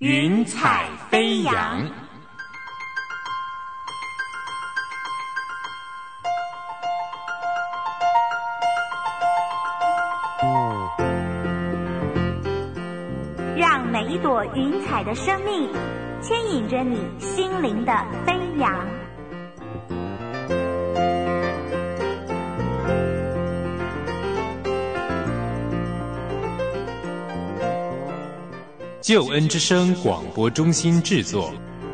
云彩飞扬。 让每一朵云彩的生命牵引着你心灵的飞扬。 救恩之声广播中心制作。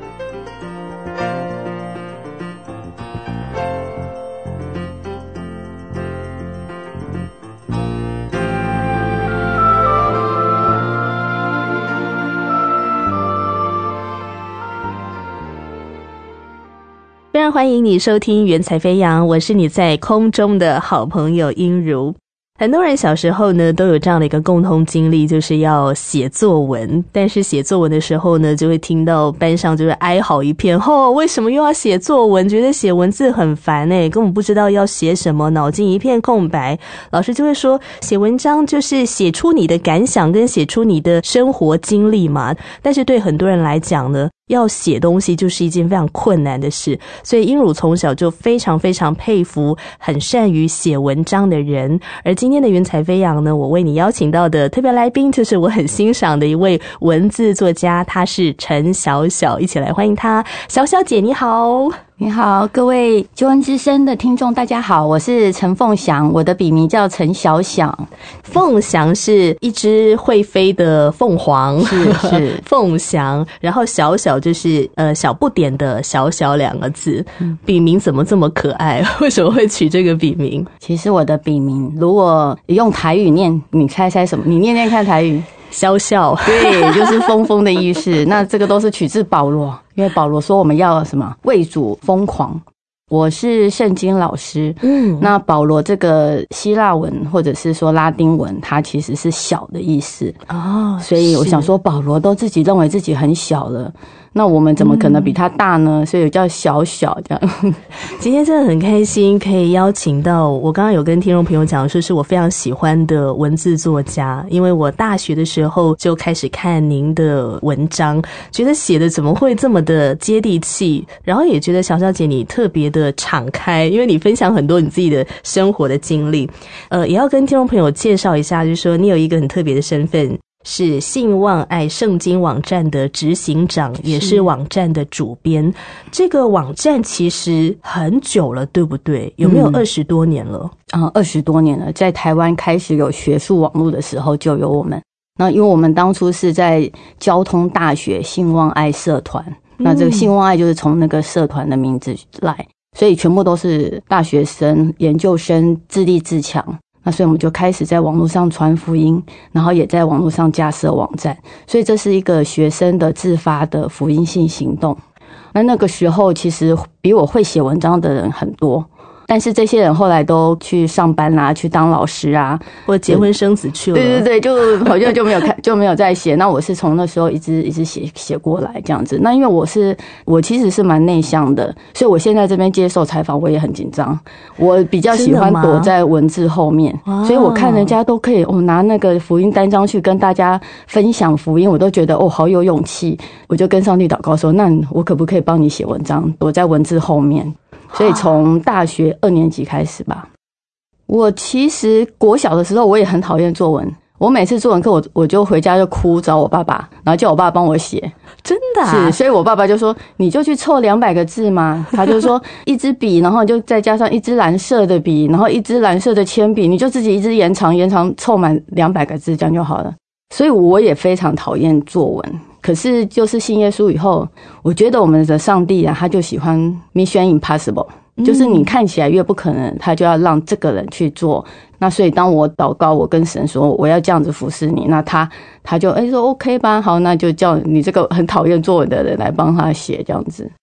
非常欢迎你收听云彩飞扬，我是你在空中的好朋友英如。很多人小时候呢都有这样的一个共同经历，就是要写作文，但是写作文的时候呢就会听到班上就是哀嚎一片，为什么又要写作文，觉得写文字很烦根本不知道要写什么，脑筋一片空白。老师就会说写文章就是写出你的感想跟写出你的生活经历嘛，但是对很多人来讲呢，要写东西就是一件非常困难的事，所以英汝从小就非常非常佩服很善于写文章的人。而今天的云彩飞扬呢，我为你邀请到的特别来宾就是我很欣赏的一位文字作家，她是陈小小，一起来欢迎她。小小姐你好。 你好，各位救恩之声的听众大家好，我是陈凤祥，我的笔名叫陈小小。 凤祥是一只会飞的凤凰，是凤祥，然后小小就是小不点的小小两个字。笔名怎么这么可爱？为什么会取这个笔名？ 其实我的笔名如果用台语念，你猜猜什么？你念念看台语。 小小， 对，就是疯疯的意思。那这个都是取自保罗，因为保罗说我们要什么？为主疯狂。我是圣经老师，那保罗这个希腊文或者是说拉丁文，它其实是小的意思所以我想说保罗都自己认为自己很小了，那我们怎么可能比他大呢？所以叫小小这样。 今天真的很开心可以邀请到我刚刚有跟听众朋友讲说是我非常喜欢的文字作家，因为我大学的时候就开始看您的文章，觉得写的怎么会这么的接地气，然后也觉得小小姐你特别的敞开，因为你分享很多你自己的生活的经历。也要跟听众朋友介绍一下，就是说你有一个很特别的身份，是信望爱圣经网站的执行长，也是网站的主编。这个网站其实很久了，对不对？有没有20多年了 ？20多年了，在台湾开始有学术网络的时候就有我们。那因为我们当初是在交通大学信望爱社团，那这个信望爱就是从那个社团的名字来，所以全部都是大学生、研究生自立自强。那所以我们就开始在网络上传福音，然后也在网络上架设网站，所以这是一个学生的自发的福音性行动。那个时候其实比我会写文章的人很多，但是这些人后来都去上班啦，去当老师啊， 或结婚生子去了。 对，就好像就没有再写。那我是从那时候一直写过来这样子。那因为我其实是蛮内向的，所以我现在这边接受采访我也很紧张。我比较喜欢躲在文字后面，所以我看人家都可以拿那个福音单张去跟大家分享福音，我都觉得好有勇气。我就跟上帝祷告说，那我可不可以帮你写文章，躲在文字后面。所以从大学2年级开始吧。我其实国小的时候我也很讨厌作文，我每次作文课我就回家就哭找我爸爸，然后叫我爸帮我写。 真的是，所以我爸爸就说你就去凑200个字嘛，他就说一支笔，然后就再加上一支蓝色的笔，然后一支蓝色的铅笔，你就自己一支延长凑满200个字，这样就好了。所以我也非常讨厌作文。可是就是信耶稣以后，我觉得我们的上帝他就喜欢 Mission Impossible，就是你看起来越不可能，他就要让这个人去做。那所以当我祷告，我跟神说我要这样子服侍你，那他就说 OK 吧，好，那就叫你这个很讨厌作文的人来帮他写这样子。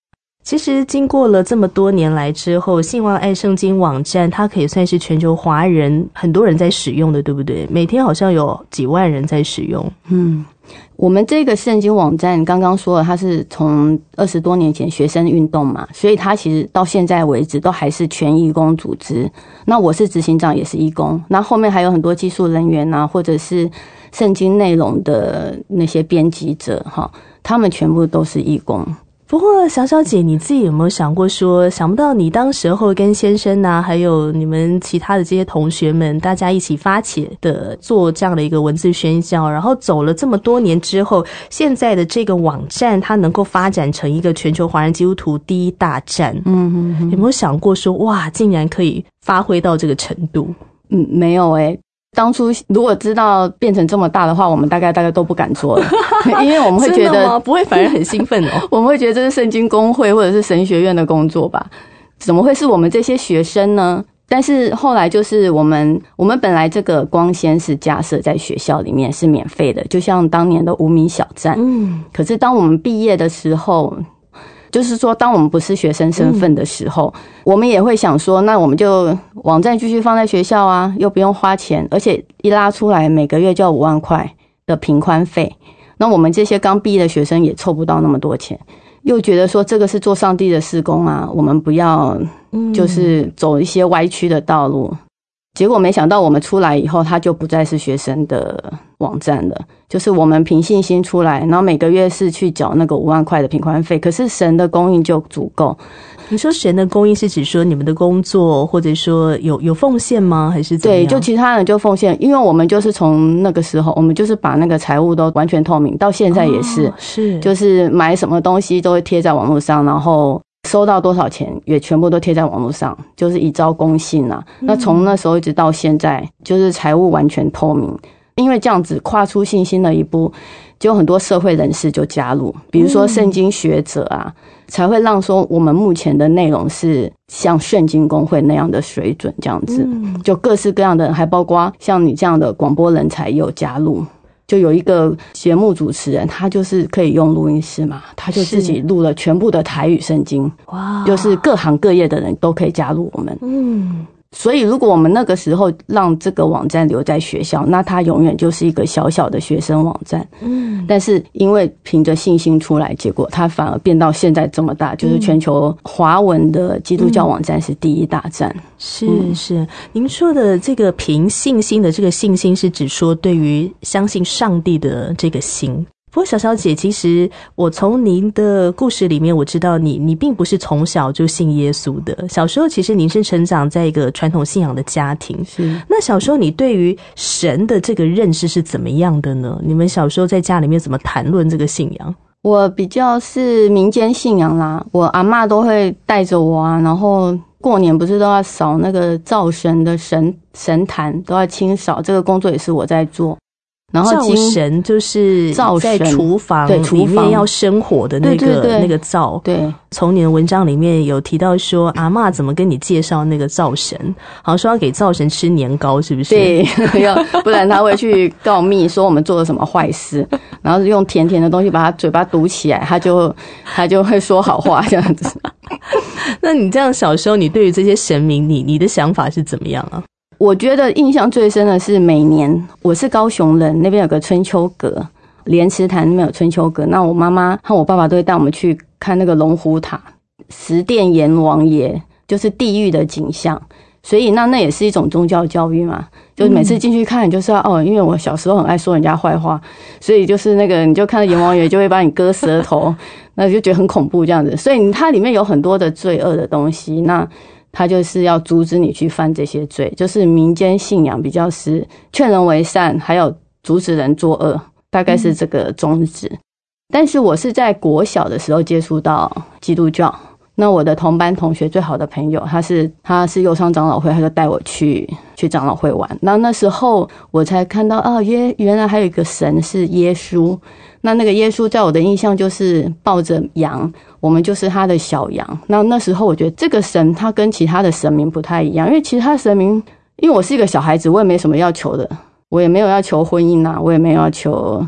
其实经过了这么多年来之后，信望爱圣经网站它可以算是全球华人很多人在使用的，对不对？每天好像有几万人在使用。 我们这个圣经网站刚刚说了，它是从20多年前学生运动嘛，所以它其实到现在为止都还是全义工组织。那我是执行长，也是义工。那后面还有很多技术人员啊，或者是圣经内容的那些编辑者哈，他们全部都是义工。 不过小小姐你自己有没有想过说，想不到你当时候跟先生啊，还有你们其他的这些同学们，大家一起发起的做这样的一个文字宣教，然后走了这么多年之后，现在的这个网站它能够发展成一个全球华人基督徒第一大站。有没有想过说，哇，竟然可以发挥到这个程度？ 没有当初如果知道变成这么大的话，我们大概都不敢做了，因为我们会觉得不会，反而很兴奋哦。 我们会觉得这是圣经公会或者是神学院的工作吧？怎么会是我们这些学生呢？但是后来就是我们本来这个光纤是架设在学校里面是免费的，就像当年的无名小站。可是当我们毕业的时候，就是说当我们不是学生身份的时候，我们也会想说，那我们就网站继续放在学校啊，又不用花钱，而且一拉出来每个月就要5万块的频宽费，那我们这些刚毕业的学生也凑不到那么多钱，又觉得说这个是做上帝的事工啊，我们不要就是走一些歪曲的道路。结果没想到我们出来以后，它就不再是学生的网站了，就是我们凭信心出来，然后每个月是去缴那个5万块的频宽费，可是神的供应就足够。 你说神的供应是指说你们的工作，或者说有奉献吗？还是怎么样？ 对，就其他人就奉献，因为我们就是从那个时候，我们就是把那个财务都完全透明，到现在也是， 是就是买什么东西都会贴在网络上，然后收到多少钱也全部都贴在网络上，就是以招公信啊。那从那时候一直到现在，就是财务完全透明。因为这样子跨出信心的一步，就很多社会人士就加入，比如说圣经学者啊，才会让说我们目前的内容是像圣经公会那样的水准，这样子，就各式各样的人，还包括像你这样的广播人才也有加入。就有一个节目主持人，他就是可以用录音室嘛，他就自己录了全部的台语圣经，哇，就是各行各业的人都可以加入我们。所以如果我们那个时候让这个网站留在学校，那它永远就是一个小小的学生网站。但是因为凭着信心出来，结果它反而变到现在这么大，就是全球华文的基督教网站是第一大站。 是，您说的这个凭信心的这个信心，是指说对于相信上帝的这个心。不过小小姐，其实我从您的故事里面我知道你并不是从小就信耶稣的，小时候其实您是成长在一个传统信仰的家庭。 是， 那小时候你对于神的这个认识是怎么样的呢？你们小时候在家里面怎么谈论这个信仰？ 我比较是民间信仰啦，我阿嬷都会带着我啊，然后过年不是都要扫那个灶神的神坛，都要清扫，这个工作也是我在做。然后灶神就是在厨房里面要生火的那个灶。对，从你的文章里面有提到说，阿嬷怎么跟你介绍那个灶神，好像说要给灶神吃年糕，是不是？ 对，不然他会去告密说我们做了什么坏事，然后用甜甜的东西把他嘴巴堵起来，他就会说好话这样子。 那你这样小时候，你对于这些神明，你的想法是怎么样啊？ 我觉得印象最深的是每年，我是高雄人，那边有个春秋阁，莲池潭那边有春秋阁，那我妈妈和我爸爸都会带我们去看那个龙虎塔，十殿阎王爷就是地狱的景象，所以那也是一种宗教教育嘛，就是每次进去看，你就是要因为我小时候很爱说人家坏话，所以就是那个你就看到阎王爷就会把你割舌头，那就觉得很恐怖这样子，所以它里面有很多的罪恶的东西，那他就是要阻止你去犯这些罪，就是民间信仰比较是劝人为善，还有阻止人作恶，大概是这个宗旨。但是我是在国小的时候接触到基督教，那我的同班同学最好的朋友，他是右上长老会，他就带我去长老会玩。那时候我才看到原来还有一个神是耶稣。那个耶稣在我的印象就是抱着羊，我们就是他的小羊。那时候我觉得这个神他跟其他的神明不太一样，因为其他的神明，因为我是一个小孩子，我也没什么要求的，我也没有要求婚姻啊，我也没有要求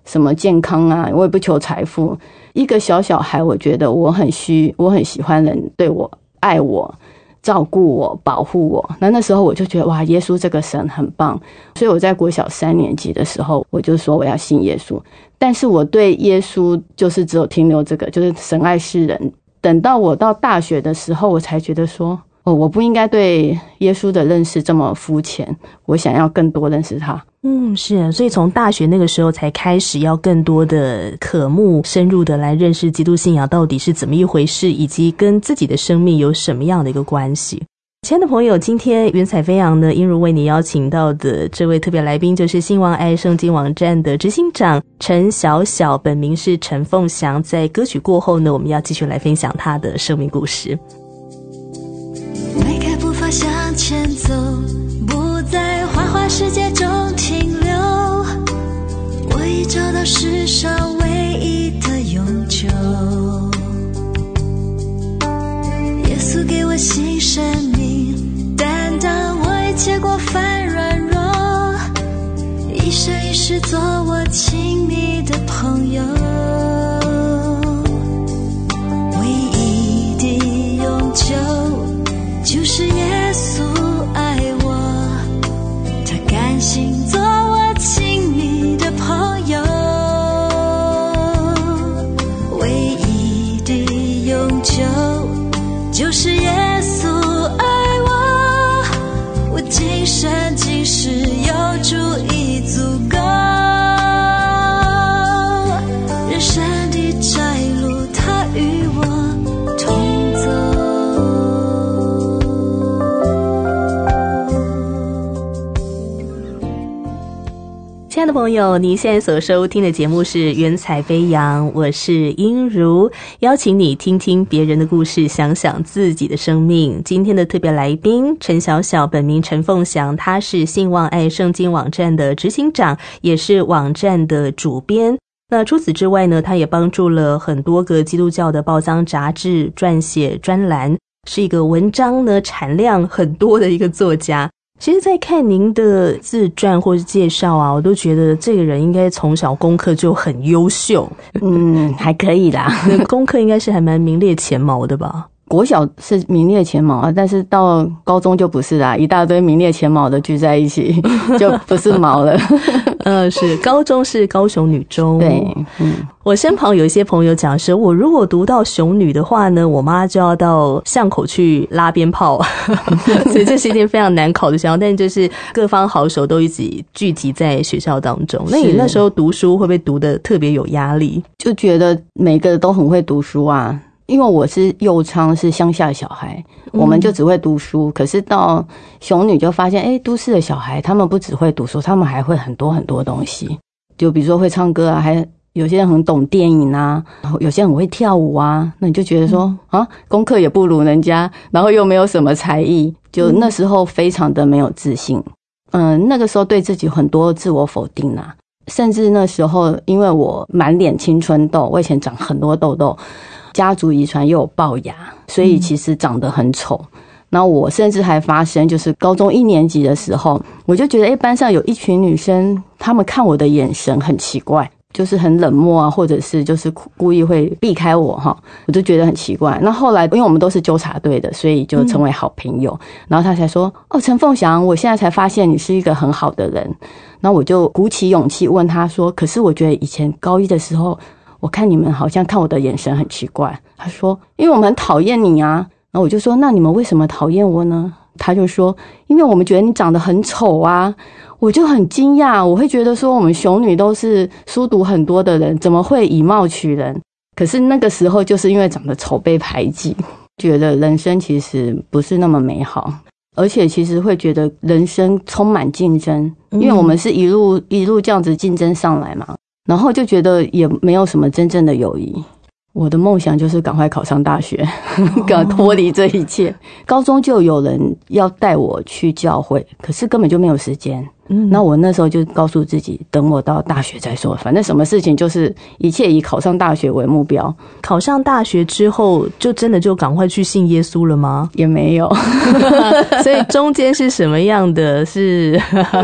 什么健康啊，我也不求财富。一个小孩，我觉得我很喜欢人对我、爱我、照顾我、保护我。那时候我就觉得哇，耶稣这个神很棒。所以我在国小3年级的时候，我就说我要信耶稣。但是我对耶稣就是只有停留这个，就是神爱世人。等到我到大学的时候，我才觉得说我不应该对耶稣的认识这么肤浅，我想要更多认识他。 是，所以从大学那个时候才开始要更多的渴慕深入的来认识基督信仰到底是怎么一回事，以及跟自己的生命有什么样的一个关系。亲爱的朋友，今天云彩飞扬呢，英如为你邀请到的这位特别来宾就是信望爱圣经网站的执行长陈小小，本名是陈凤祥。在歌曲过后呢，我们要继续来分享他的生命故事。 迈开步伐向前走，不在花花世界中停留，我已找到世上唯一的永久。耶稣给我新生命，担当我一切过犯软弱，一生一世做我亲密的朋友。唯一的永久就是耶稣爱我，他甘心做我亲密的朋友。唯一的永久就是耶稣爱我，我今生今世有主已足够，人生的窄路他与我同走。 亲爱的朋友，您现在所收听的节目是云彩飞扬，我是英如，邀请你听听别人的故事，想想自己的生命。今天的特别来宾陈小小，本名陈凤祥，他是信望爱圣经网站的执行长，也是网站的主编。那除此之外呢，他也帮助了很多个基督教的报章杂志撰写专栏，是一个文章呢产量很多的一个作家。其实在看您的自传或是介绍啊，我都觉得这个人应该从小功课就很优秀。 还可以啦。 功课应该是还蛮名列前茅的吧？ 国小是名列前茅啊，但是到高中就不是啦，一大堆名列前茅的聚在一起，就不是茅了。 是高中是高雄女中。 对， 我身旁有一些朋友讲说，我如果读到雄女的话呢，我妈就要到巷口去拉鞭炮，所以这是一件非常难考的项目。但就是各方好手都一起聚集在学校当中。那你那时候读书会不会读得特别有压力？ 就觉得每个都很会读书啊。因为我是右昌，是乡下小孩，我们就只会读书。可是到雄女就发现，都市的小孩他们不只会读书，他们还会很多很多东西。就比如说会唱歌啊，还有些人很懂电影啊，然后有些人很会跳舞啊。那你就觉得说功课也不如人家，然后又没有什么才艺，就那时候非常的没有自信。那个时候对自己很多自我否定啊，甚至那时候因为我满脸青春痘，我以前长很多痘痘。家族遗传又有龅牙，所以其实长得很丑。然后我甚至还发生，就是高中1年级的时候，我就觉得班上有一群女生，她们看我的眼神很奇怪，就是很冷漠啊，或者是就是故意会避开我哈，我就觉得很奇怪。那后来因为我们都是纠察队的，所以就成为好朋友。然后他才说，陈凤祥，我现在才发现你是一个很好的人。然后我就鼓起勇气问他说，可是我觉得以前高一的时候，我看你们好像看我的眼神很奇怪。他说，因为我们很讨厌你啊。然后我就说，那你们为什么讨厌我呢？他就说，因为我们觉得你长得很丑啊。我就很惊讶，我会觉得说我们雄女都是书读很多的人，怎么会以貌取人？可是那个时候就是因为长得丑被排挤，觉得人生其实不是那么美好，而且其实会觉得人生充满竞争，因为我们是一路这样子竞争上来嘛。然后就觉得也没有什么真正的友谊。我的梦想就是赶快考上大学，赶快脱离这一切。高中就有人要带我去教会，可是根本就没有时间。 那我那时候就告诉自己，等我到大学再说，反正什么事情就是一切以考上大学为目标。 考上大学之后，就真的就赶快去信耶稣了吗？ 也没有， 所以中间是什么样的？是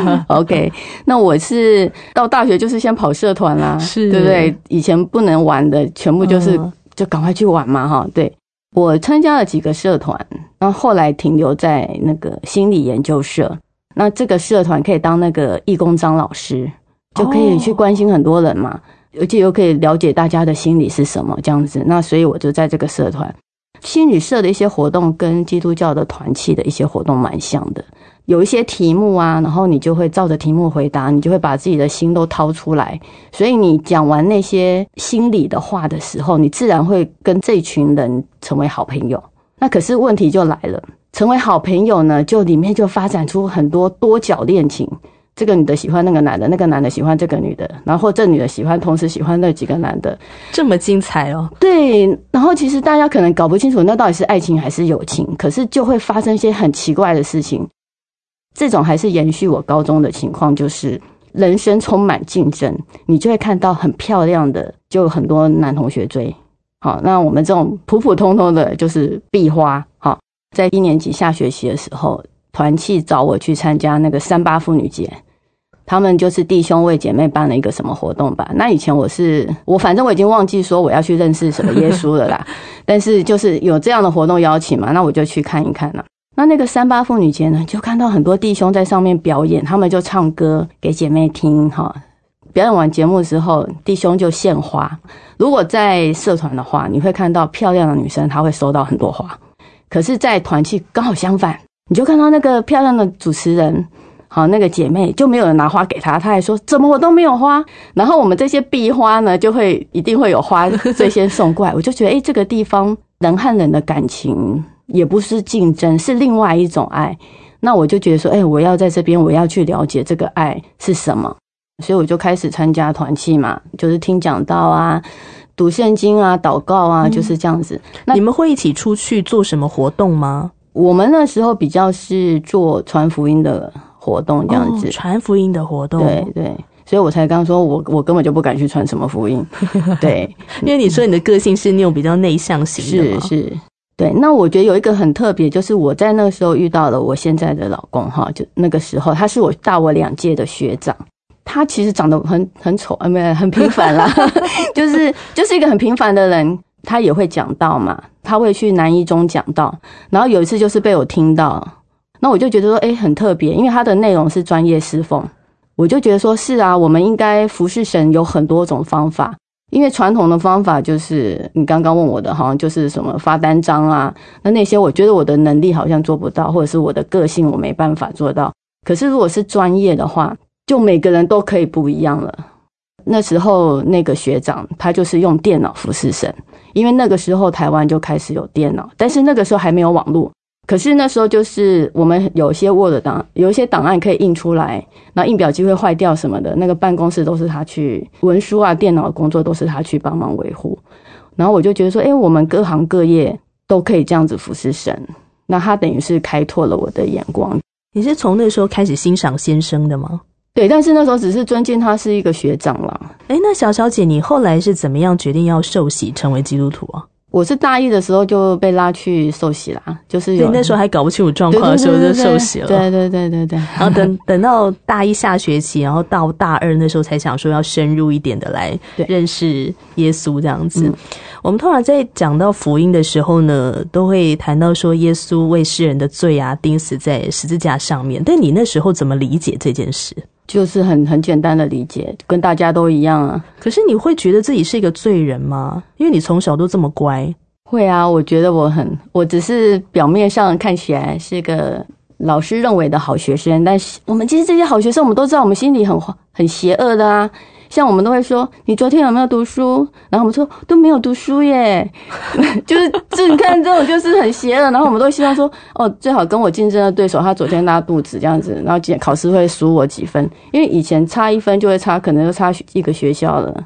OK， 那我是到大学就是先跑社团啦， 是对不对？以前不能玩的，全部就是就赶快去玩嘛，哈，对。我参加了几个社团，然后后来停留在那个心理研究社。那这个社团可以当那个义工张老师，就可以去关心很多人嘛，而且又可以了解大家的心理是什么这样子。那所以我就在这个社团，心理社的一些活动跟基督教的团契的一些活动蛮像的，有一些题目啊，然后你就会照着题目回答，你就会把自己的心都掏出来，所以你讲完那些心理的话的时候，你自然会跟这群人成为好朋友。那可是问题就来了，成为好朋友呢，就里面就发展出很多多角恋情，这个女的喜欢那个男的，那个男的喜欢这个女的，然后这女的同时喜欢那几个男的， 这么精彩哦。 对，然后其实大家可能搞不清楚那到底是爱情还是友情，可是就会发生一些很奇怪的事情。这种还是延续我高中的情况，就是人生充满竞争，你就会看到很漂亮的，就有很多男同学追。好，那我们这种普普通通的就是壁花。好，在1年级下学期的时候，团契找我去参加那个38妇女节，他们就是弟兄为姐妹办了一个什么活动吧。那以前我反正我已经忘记说我要去认识什么耶稣了啦，但是就是有这样的活动邀请嘛，那我就去看一看啦。那个38妇女节呢，就看到很多弟兄在上面表演，他们就唱歌给姐妹听哈。表演完节目之后，弟兄就献花。如果在社团的话，你会看到漂亮的女生，她会收到很多花。可是在团契刚好相反，你就看到那个漂亮的主持人，好，那个姐妹就没有人拿花给她，她还说怎么我都没有花。然后我们这些壁花呢，一定会有花最先送过来。我就觉得这个地方人和人的感情也不是竞争，是另外一种爱。那我就觉得说我要在这边，我要去了解这个爱是什么。所以我就开始参加团契嘛，就是听讲道啊，读圣经啊，祷告啊，就是这样子。那你们会一起出去做什么活动吗？ 我们那时候比较是做传福音的活动这样子。 传福音的活动。 对对，所以我才刚说我根本就不敢去传什么福音。对， 因为你说你的个性是那种比较内向型的嘛。 是。对，那我觉得有一个很特别，就是我在那个时候遇到了我现在的老公哈，就那个时候他是大我2届的学长。他其实长得很丑，很平凡啦，就是一个很平凡的人。他也会讲道嘛，他会去南一中讲道。然后有一次就是被我听到，那我就觉得说，很特别，因为他的内容是专业侍奉，我就觉得说，是啊，我们应该服侍神有很多种方法。因为传统的方法就是你刚刚问我的，好像就是什么发单张啊，那些我觉得我的能力好像做不到，或者是我的个性我没办法做到。可是如果是专业的话，就每个人都可以不一样了。那时候那个学长他就是用电脑服侍神，因为那个时候台湾就开始有电脑，但是那个时候还没有网络。可是那时候就是我们有一些 Word 档，有一些档案可以印出来，然后印表机会坏掉什么的，那个办公室都是他去，文书啊电脑的工作都是他去帮忙维护。然后我就觉得说我们各行各业都可以这样子服侍神，那他等于是开拓了我的眼光。 你是从那时候开始欣赏先生的吗？ 对，但是那时候只是尊敬他是一个学长啦。 那小姐你后来是怎么样决定要受洗成为基督徒啊？ 我是大一的时候就被拉去受洗啦，就是有那时候还搞不清楚状况的时候就受洗了。 对。 然后等到大一下学期，然后到大2那时候才想说要深入一点的来认识耶稣这样子。我们通常在讲到福音的时候呢，都会谈到说耶稣为世人的罪啊钉死在十字架上面。但你那时候怎么理解这件事？ 就是很简单的理解，跟大家都一样啊。 可是你会觉得自己是一个罪人吗？因为你从小都这么乖。 会啊，我觉得我只是表面上看起来是个老师认为的好学生，但是我们其实这些好学生，我们都知道我们心里很邪恶的啊。像我们都会说你昨天有没有读书，然后我们说都没有读书耶就是你看这种就是很邪恶，然后我们都希望说最好跟我竞争的对手他昨天拉肚子这样子，然后考试会输我几分，因为以前差1分就会可能就差一个学校了。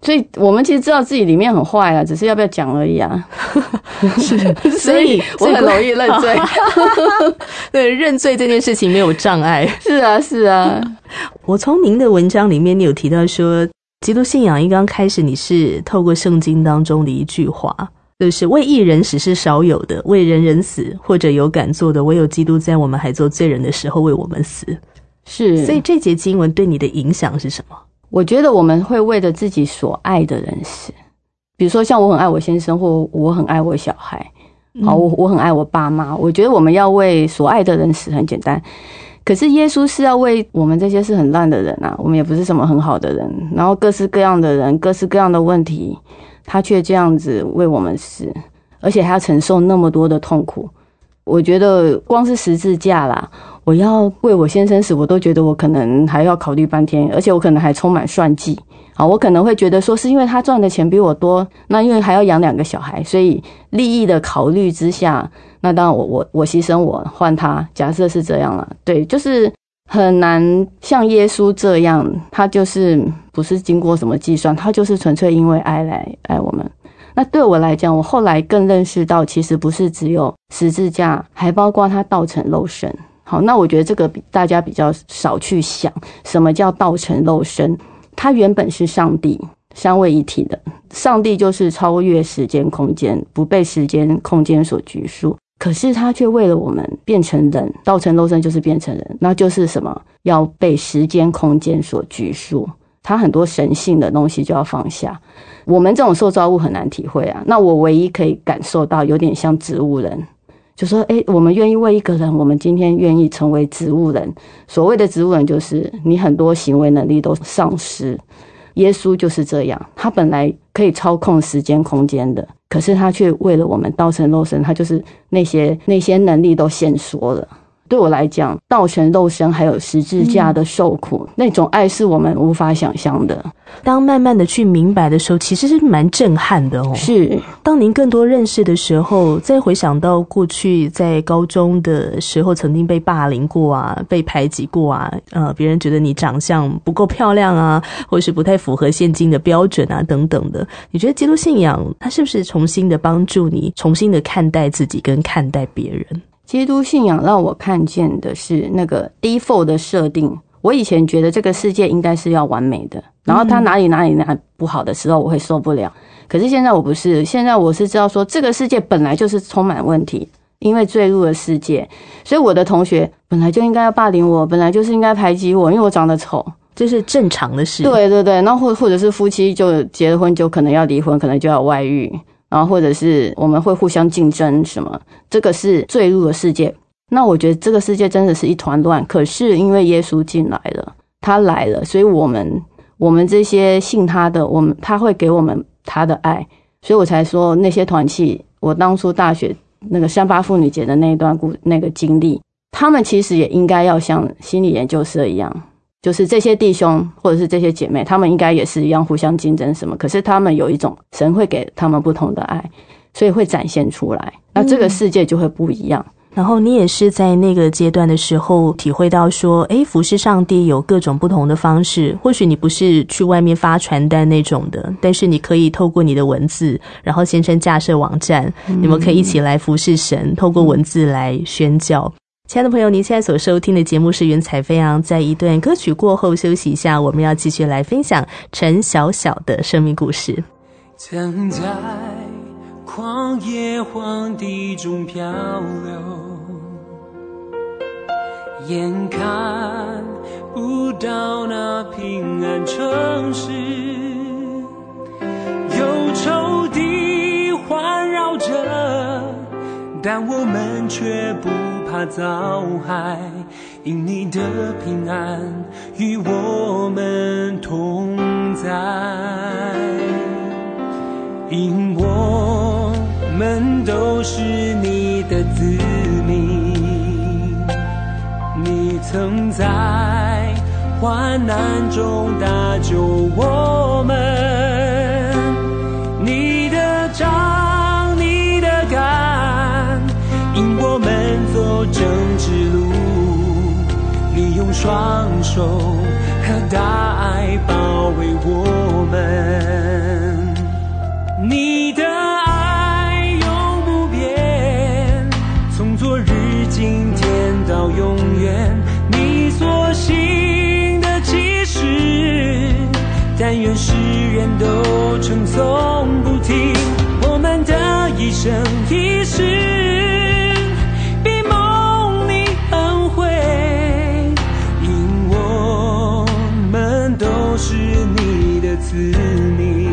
所以我们其实知道自己里面很坏啊，只是要不要讲而已啊。 是， 所以我很容易认罪。 对，认罪这件事情没有障碍。 是啊，是啊。 我从您的文章里面，你有提到说，基督信仰一刚开始你是透过圣经当中的一句话，就是为义人死是少有的，为人人死或者有敢做的，唯有基督在我们还做罪人的时候为我们死。 是， 所以这节经文对你的影响是什么？ 我觉得我们会为了自己所爱的人死，比如说像我很爱我先生，或我很爱我小孩，好，我很爱我爸妈，我觉得我们要为所爱的人死很简单。可是耶稣是要为我们这些是很烂的人啊，我们也不是什么很好的人，然后各式各样的人，各式各样的问题，他却这样子为我们死，而且还要承受那么多的痛苦。我觉得光是十字架啦，我要为我先生死，我都觉得我可能还要考虑半天，而且我可能还充满算计。好，我可能会觉得说是因为他赚的钱比我多，那因为还要养2个小孩，所以利益的考虑之下，那当然我牺牲我换他，假设是这样啦。对，就是很难像耶稣这样，他就是不是经过什么计算，他就是纯粹因为爱来爱我们。那对我来讲，我后来更认识到，其实不是只有十字架，还包括他道成肉身。好，那我觉得这个大家比较少去想，什么叫道成肉身？他原本是上帝，三位一体的。上帝就是超越时间空间，不被时间空间所拘束。可是他却为了我们变成人，道成肉身就是变成人，那就是什么？要被时间空间所拘束。他很多神性的东西就要放下，我们这种受造物很难体会啊。那我唯一可以感受到有点像植物人，就说我们愿意为一个人，我们今天愿意成为植物人。所谓的植物人就是你很多行为能力都丧失。耶稣就是这样，他本来可以操控时间空间的，可是他却为了我们道成肉身，他就是那些能力都限缩了。对我来讲，道成肉身还有十字架的受苦，那种爱是我们无法想象的。 当慢慢的去明白的时候，其实是蛮震撼的哦。 是， 当您更多认识的时候，再回想到过去在高中的时候曾经被霸凌过啊，被排挤过啊，别人觉得你长相不够漂亮啊，或是不太符合现今的标准啊等等的，你觉得基督信仰它是不是重新的帮助你重新的看待自己跟看待别人？ 基督信仰让我看见的是那个 default 的设定。我以前觉得这个世界应该是要完美的，然后它哪里不好的时候我会受不了。可是现在我不是，现在我是知道说这个世界本来就是充满问题，因为坠入了世界，所以我的同学本来就应该要霸凌我，本来就是应该排挤我，因为我长得丑， 这是正常的事。 对对对，然后或者是夫妻就结了婚就可能要离婚，可能就要外遇，然后或者是我们会互相竞争什么，这个是坠入了世界。那我觉得这个世界真的是一团乱，可是因为耶稣进来了，他来了，所以我们这些信他的，他会给我们他的爱，所以我才说那些团契，我当初大学那个38妇女节的那一段那个经历，他们其实也应该要像心理研究社一样，就是这些弟兄或者是这些姐妹，他们应该也是一样互相竞争什么，可是他们有一种神会给他们不同的爱，所以会展现出来，那这个世界就会不一样。 然后你也是在那个阶段的时候体会到说，服侍上帝有各种不同的方式，或许你不是去外面发传单那种的，但是你可以透过你的文字，然后先生架设网站，你们可以一起来服侍神，透过文字来宣教。亲爱的朋友，您现在所收听的节目是云彩飞扬，在一段歌曲过后休息一下，我们要继续来分享陈小小的生命故事。 曾在旷野荒地中漂流，眼看不到那平安城市，忧愁地环绕着，但我们却不怕遭害，因你的平安与我们同在，因我们都是你的子民，你曾在患难中搭救我们，你的杖你的竿引我们走正直路，你用双手和大爱包围我们， 你的爱永不变，从昨日今天到永远，你所信的启示，但愿世人都称颂不停。我们的一生一世比梦里很会，因我们都是你的子民。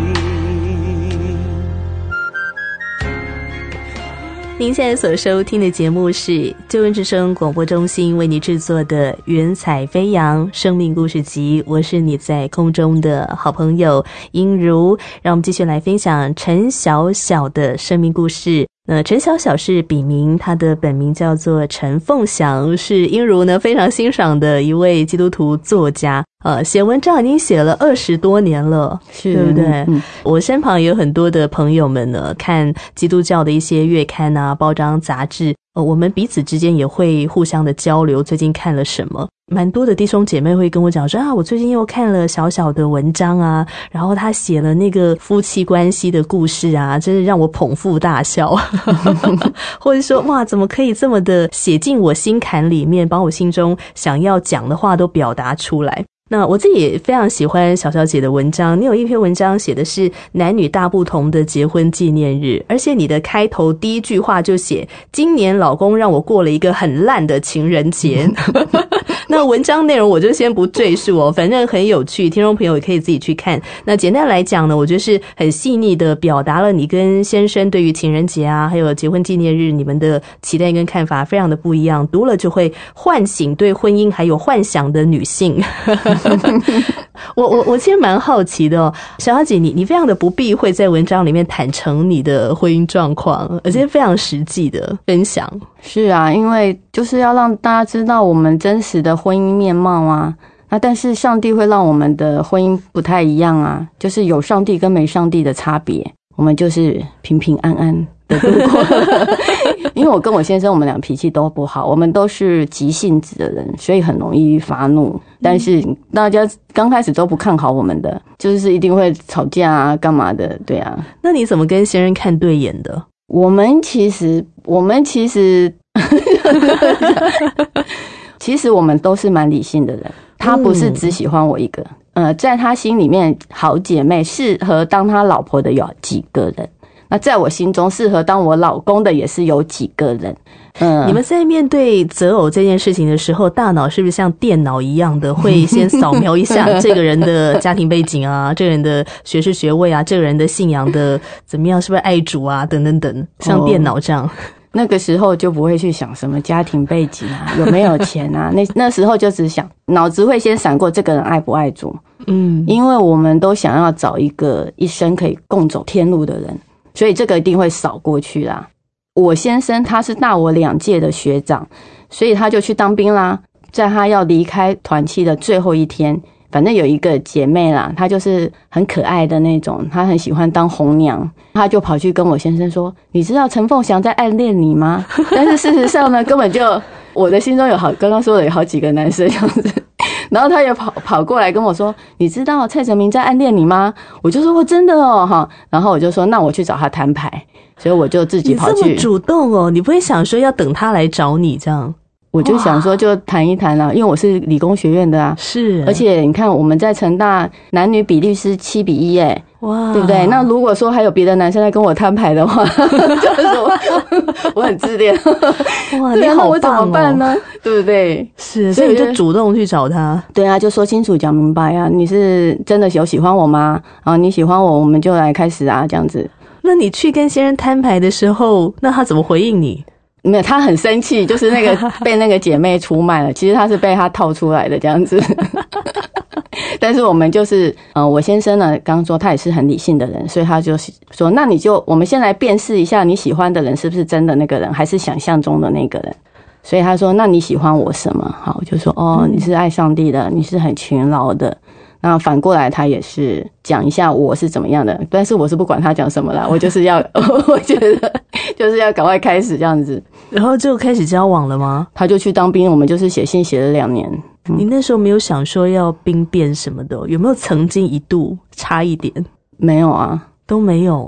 您现在所收听的节目是救恩之声广播中心为你制作的云彩飞扬生命故事集，我是你在空中的好朋友英如。让我们继续来分享陈小小的生命故事。陈小小是笔名，他的本名叫做陈凤祥，是英如呢非常欣赏的一位基督徒作家。写文章已经写了20多年了， 是对不对？我身旁也有很多的朋友们呢，看基督教的一些月刊啊、报章、杂志，我们彼此之间也会互相的交流，最近看了什么。蛮多的弟兄姐妹会跟我讲说啊，我最近又看了小小的文章啊，然后他写了那个夫妻关系的故事啊，真是让我捧腹大笑。或者说哇，怎么可以这么的写进我心坎里面，把我心中想要讲的话都表达出来。那我自己也非常喜欢小小姐的文章，你有一篇文章写的是男女大不同的结婚纪念日，而且你的开头第一句话就写今年老公让我过了一个很烂的情人节。那文章内容我就先不赘述哦，反正很有趣，听众朋友也可以自己去看。那简单来讲呢，我觉得是很细腻的表达了你跟先生对于情人节啊还有结婚纪念日你们的期待跟看法非常的不一样，读了就会唤醒对婚姻还有幻想的女性。我其实蛮好奇的哦，小小姐你非常的不避讳在文章里面坦诚你的婚姻状况，而且非常实际的分享。 是啊，因为就是要让大家知道我们真实的婚姻面貌啊。那但是上帝会让我们的婚姻不太一样啊，就是有上帝跟没上帝的差别。我们就是平平安安的度过。因为我跟我先生我们俩脾气都不好，我们都是急性子的人，所以很容易发怒。但是大家刚开始都不看好我们的，就是一定会吵架啊干嘛的，对啊。 那你怎么跟先生看对眼的？ 我们其实其实我们都是蛮理性的人，他不是只喜欢我一个，在他心里面好姐妹适合当他老婆的有几个人，那在我心中适合当我老公的也是有几个人。 你们在面对择偶这件事情的时候，大脑是不是像电脑一样的会先扫描一下这个人的家庭背景啊，这个人的学识学位啊，这个人的信仰的怎么样，是不是爱主啊，等等等，像电脑这样。 那个时候就不会去想什么家庭背景啊，有没有钱啊，那时候就只想脑子会先闪过这个人爱不爱主。因为我们都想要找一个一生可以共走天路的人，所以这个一定会扫过去啦。我先生他是大我2届的学长，所以他就去当兵啦。在他要离开团契的最后一天，反正有一个姐妹啦，她就是很可爱的那种，她很喜欢当红娘，她就跑去跟我先生说，你知道陈凤祥在暗恋你吗？但是事实上呢，根本就我的心中有刚刚说的有好几个男生这样子。然后他也跑过来跟我说，你知道蔡成明在暗恋你吗？我就说我真的哦哈，然后我就说那我去找他摊牌，所以我就自己跑去。 你这么主动哦，你不会想说要等他来找你这样？ 我就想说就谈一谈啦，因为我是理工学院的啊，是，而且你看我们在成大男女比例是7:1耶，哇，对不对？那如果说还有别的男生来跟我摊牌的话，就是我很自恋， 哇，你好棒哦， 那我怎么办呢？对不对？ 是，所以你就主动去找他， 对啊，就说清楚讲明白啊，你是真的有喜欢我吗？啊，你喜欢我，我们就来开始啊，这样子。 那你去跟先生摊牌的时候，那他怎么回应你？ 没有，他很生气，就是那个被那个姐妹出卖了，其实他是被他套出来的这样子。但是我们就是我先生呢刚说他也是很理性的人，所以他就说那我们先来辨识一下你喜欢的人是不是真的那个人，还是想象中的那个人。所以他说那你喜欢我什么？好，我就说你是爱上帝的，你是很勤劳的。那反过来他也是讲一下我是怎么样的，但是我是不管他讲什么啦，我就是要我觉得就是要赶快开始这样子。 然后就开始交往了吗？ 他就去当兵，我们就是写信写了2年。 你那时候没有想说要兵变什么的，有没有曾经一度差一点？ 没有啊， 都没有。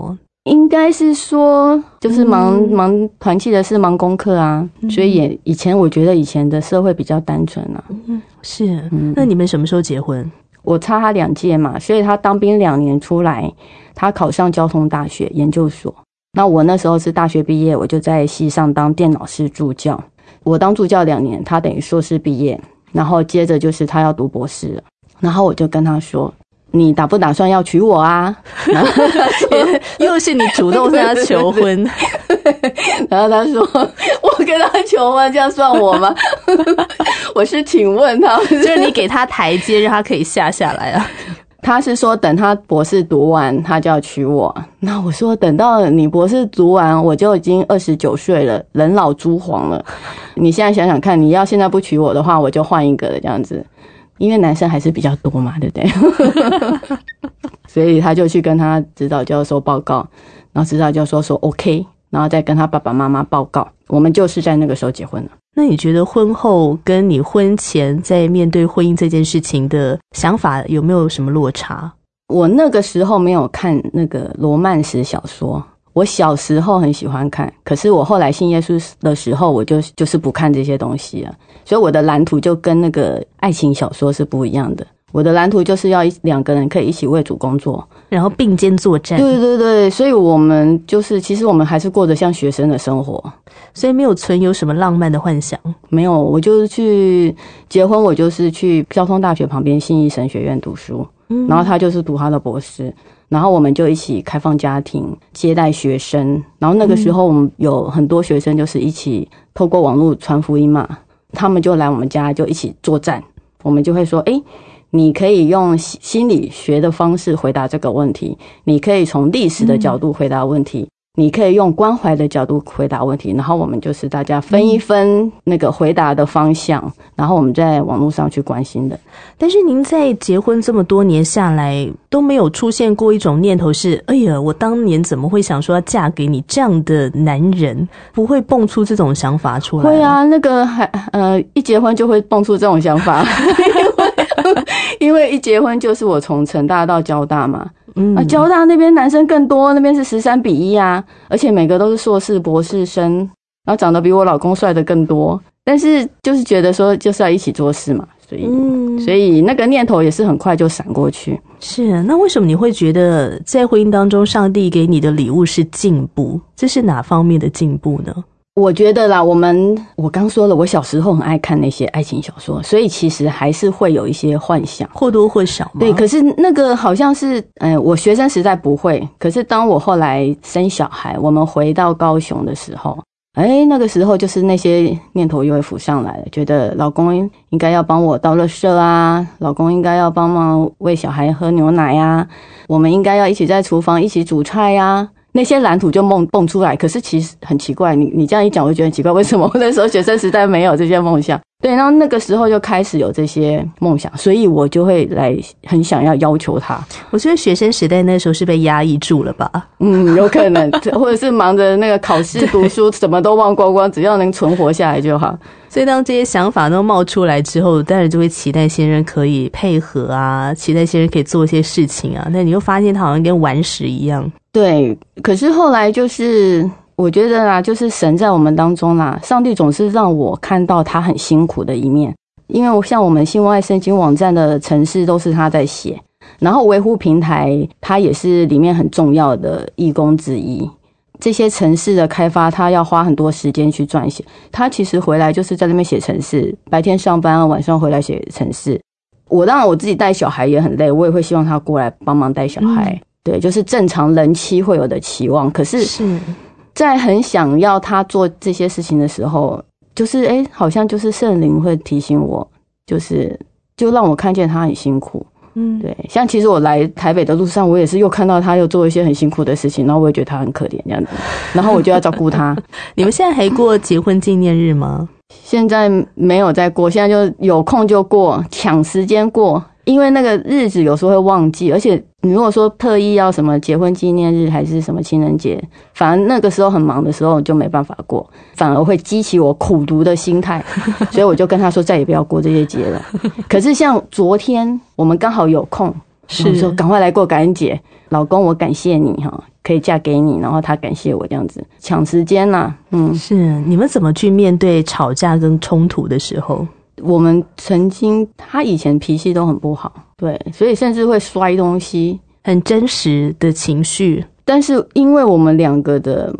应该是说，就是忙团契的事，忙功课啊，所以以前我觉得以前的社会比较单纯啊。 是，那你们什么时候结婚？ 我差他2届嘛，所以他当兵2年出来，他考上交通大学研究所。那我那时候是大学毕业，我就在系上当电脑室助教。我当助教2年，他等于硕士毕业，然后接着就是他要读博士了。然后我就跟他说，你打不打算要娶我啊？然后又是你主动向他求婚。 然后他说，我跟他求婚，这样算我吗？我是请问他， 就是你给他台阶，让他可以下来啊。 他是说等他博士读完他就要娶我，那我说等到你博士读完我就已经29岁了，人老珠黄了，你现在想想看，你要现在不娶我的话我就换一个了这样子，因为男生还是比较多嘛，对不对？所以他就去跟他指导教授报告，然后指导教授说 OK， 然后再跟他爸爸妈妈报告，我们就是在那个时候结婚了。 那你觉得婚后跟你婚前在面对婚姻这件事情的想法有没有什么落差？ 我那个时候没有看那个罗曼史小说，我小时候很喜欢看，可是我后来信耶稣的时候我就是不看这些东西了，所以我的蓝图就跟那个爱情小说是不一样的。我的蓝图就是要2个人可以一起为主工作， 然后并肩作战。 对对对，所以我们就是其实我们还是过着像学生的生活， 所以没有存有什么浪漫的幻想。 没有，我就是去结婚，我就是去交通大学旁边信义神学院读书，然后他就是读他的博士，然后我们就一起开放家庭接待学生，然后那个时候我们有很多学生就是一起透过网络传福音嘛，他们就来我们家就一起作战，我们就会说你可以用心理学的方式回答这个问题，你可以从历史的角度回答问题，你可以用关怀的角度回答问题，然后我们就是大家分一分那个回答的方向，然后我们在网络上去关心的。 但是您在结婚这么多年下来都没有出现过一种念头是，哎呀，我当年怎么会想说要嫁给你这样的男人，不会蹦出这种想法出来？ 会啊，那个一结婚就会蹦出这种想法。因为一结婚就是我从成大到交大嘛，交大那边男生更多，那边是13:1啊，而且每个都是硕士博士生，然后长得比我老公帅的更多，但是就是觉得说就是要一起做事嘛，所以那个念头也是很快就闪过去。 是，那为什么你会觉得在婚姻当中上帝给你的礼物是进步？这是哪方面的进步呢？ 我觉得啦，我刚说了，我小时候很爱看那些爱情小说，所以其实还是会有一些幻想， 或多或少嘛。 对，可是那个好像是，我学生时代不会，可是当我后来生小孩，我们回到高雄的时候，那个时候就是那些念头又会浮上来了，觉得老公应该要帮我倒垃圾啊，老公应该要帮忙喂小孩喝牛奶啊，我们应该要一起在厨房一起煮菜啊。那些蓝图就蹦出来，可是其实很奇怪，你这样一讲我就觉得很奇怪，为什么我那时候学生时代没有这些梦想？对，然后那个时候就开始有这些梦想，所以我就会来很想要求他。 我觉得学生时代那时候是被压抑住了吧？ 有可能，或者是忙着那个考试读书，什么都忘光光，只要能存活下来就好。 所以当这些想法都冒出来之后，当然就会期待先生可以配合啊，期待先生可以做一些事情啊，那你又发现他好像跟顽石一样。对， 可是后来就是我觉得啦，就是神在我们当中啦，上帝总是让我看到他很辛苦的一面，因为像我们新外圣经网站的程式都是他在写，然后维护平台他也是里面很重要的义工之一，这些程式的开发他要花很多时间去撰写，他其实回来就是在那边写程式，白天上班晚上回来写程式。当然我自己带小孩也很累，我也会希望他过来帮忙带小孩，对，就是正常人妻会有的期望。可是在很想要他做这些事情的时候，就是好像就是圣灵会提醒我，就让我看见他很辛苦。对，像其实我来台北的路上，我也是又看到他又做一些很辛苦的事情，然后我也觉得他很可怜这样子，然后我就要照顾他。 你们现在还过结婚纪念日吗？ 现在没有在过，现在就有空就过，抢时间过，因为那个日子有时候会忘记，而且你如果说特意要什么结婚纪念日还是什么情人节，反正那个时候很忙的时候就没办法过，反而会激起我苦读的心态，所以我就跟他说再也不要过这些节了。可是像昨天我们刚好有空， 是我说赶快来过感恩节，老公我感谢你哈，可以嫁给你，然后他感谢我，这样子抢时间啦。 是你们怎么去面对吵架跟冲突的时候？ 我们曾经他以前脾气都很不好，对，所以甚至会摔东西， 很真实的情绪。 但是因为我们两个的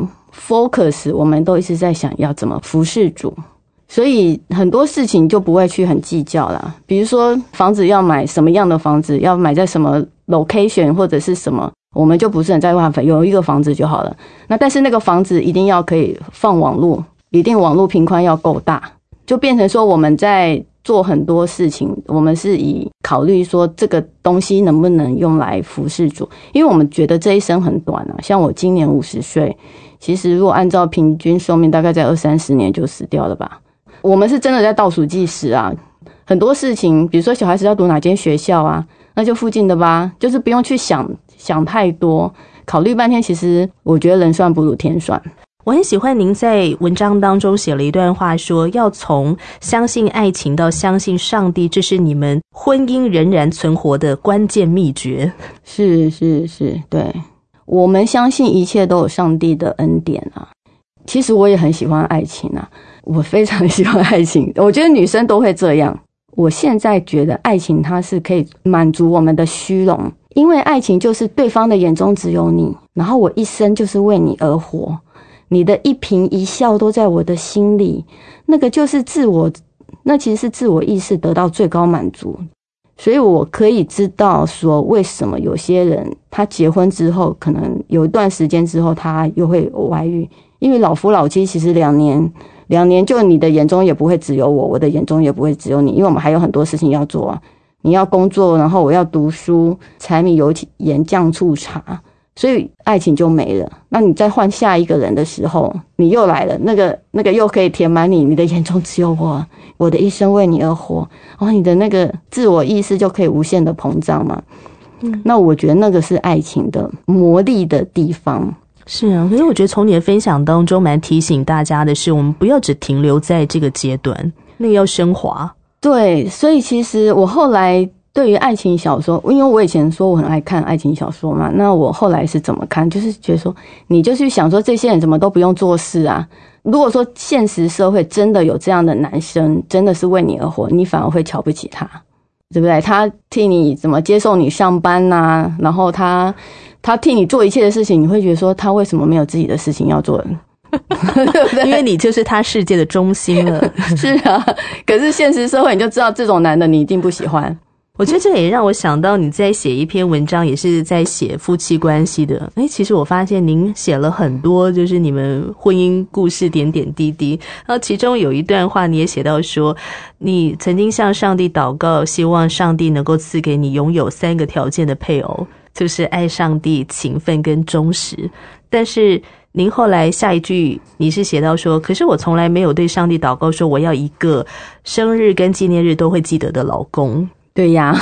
focus 我们都一直在想要怎么服侍主，所以很多事情就不会去很计较啦。比如说房子要买什么样的房子，要买在什么 location 或者是什么，我们就不是很在乎，有一个房子就好了。那但是那个房子一定要可以放网络，一定网络频宽要够大，就变成说我们在做很多事情，我们是以考虑说这个东西能不能用来服侍主，因为我们觉得这一生很短啊。像我今年50岁，其实如果按照平均寿命，大概在20-30年就死掉了吧。我们是真的在倒数计时啊。很多事情，比如说小孩子要读哪间学校啊，那就附近的吧，就是不用去想太多，考虑半天。其实我觉得人算不如天算。 我很喜欢您在文章当中写了一段话，说要从相信爱情到相信上帝，这是你们婚姻仍然存活的关键秘诀。 是，对，我们相信一切都有上帝的恩典啊。其实我也很喜欢爱情啊，我非常喜欢爱情，我觉得女生都会这样。我现在觉得爱情它是可以满足我们的虚荣，因为爱情就是对方的眼中只有你，然后我一生就是为你而活，你的一颦一笑都在我的心里，那个就是那其实是自我意识得到最高满足。所以我可以知道说为什么有些人他结婚之后可能有一段时间之后他又会外遇，因为老夫老妻其实两年就你的眼中也不会只有我的眼中也不会只有你，因为我们还有很多事情要做啊。你要工作，然后我要读书，柴米油盐酱醋茶，所以爱情就没了。那你再换下一个人的时候，你又来了，那个又可以填满你的眼中只有我的一生为你而活，然后你的那个自我意识就可以无限的膨胀嘛。那我觉得那个是爱情的魔力的地方。 是啊，可是我觉得从你的分享当中蛮提醒大家的是，我们不要只停留在这个阶段，那个要升华。 对，所以其实我后来对于爱情小说，因为我以前说我很爱看爱情小说嘛，那我后来是怎么看，就是觉得说你就去想说这些人怎么都不用做事啊。如果说现实社会真的有这样的男生真的是为你而活，你反而会瞧不起他，对不对？他替你怎么接受你上班啊，然后他替你做一切的事情，你会觉得说他为什么没有自己的事情要做对不对？ 因为你就是他世界的中心了。 是啊，可是现实社会你就知道这种男的你一定不喜欢。 我觉得这也让我想到你在写一篇文章，也是在写夫妻关系的。其实我发现您写了很多就是你们婚姻故事点点滴滴，然后其中有一段话你也写到说，你曾经向上帝祷告，希望上帝能够赐给你拥有3个条件的配偶，就是爱上帝、勤奋跟忠实。但是您后来下一句你是写到说，可是我从来没有对上帝祷告说我要一个生日跟纪念日都会记得的老公。 对呀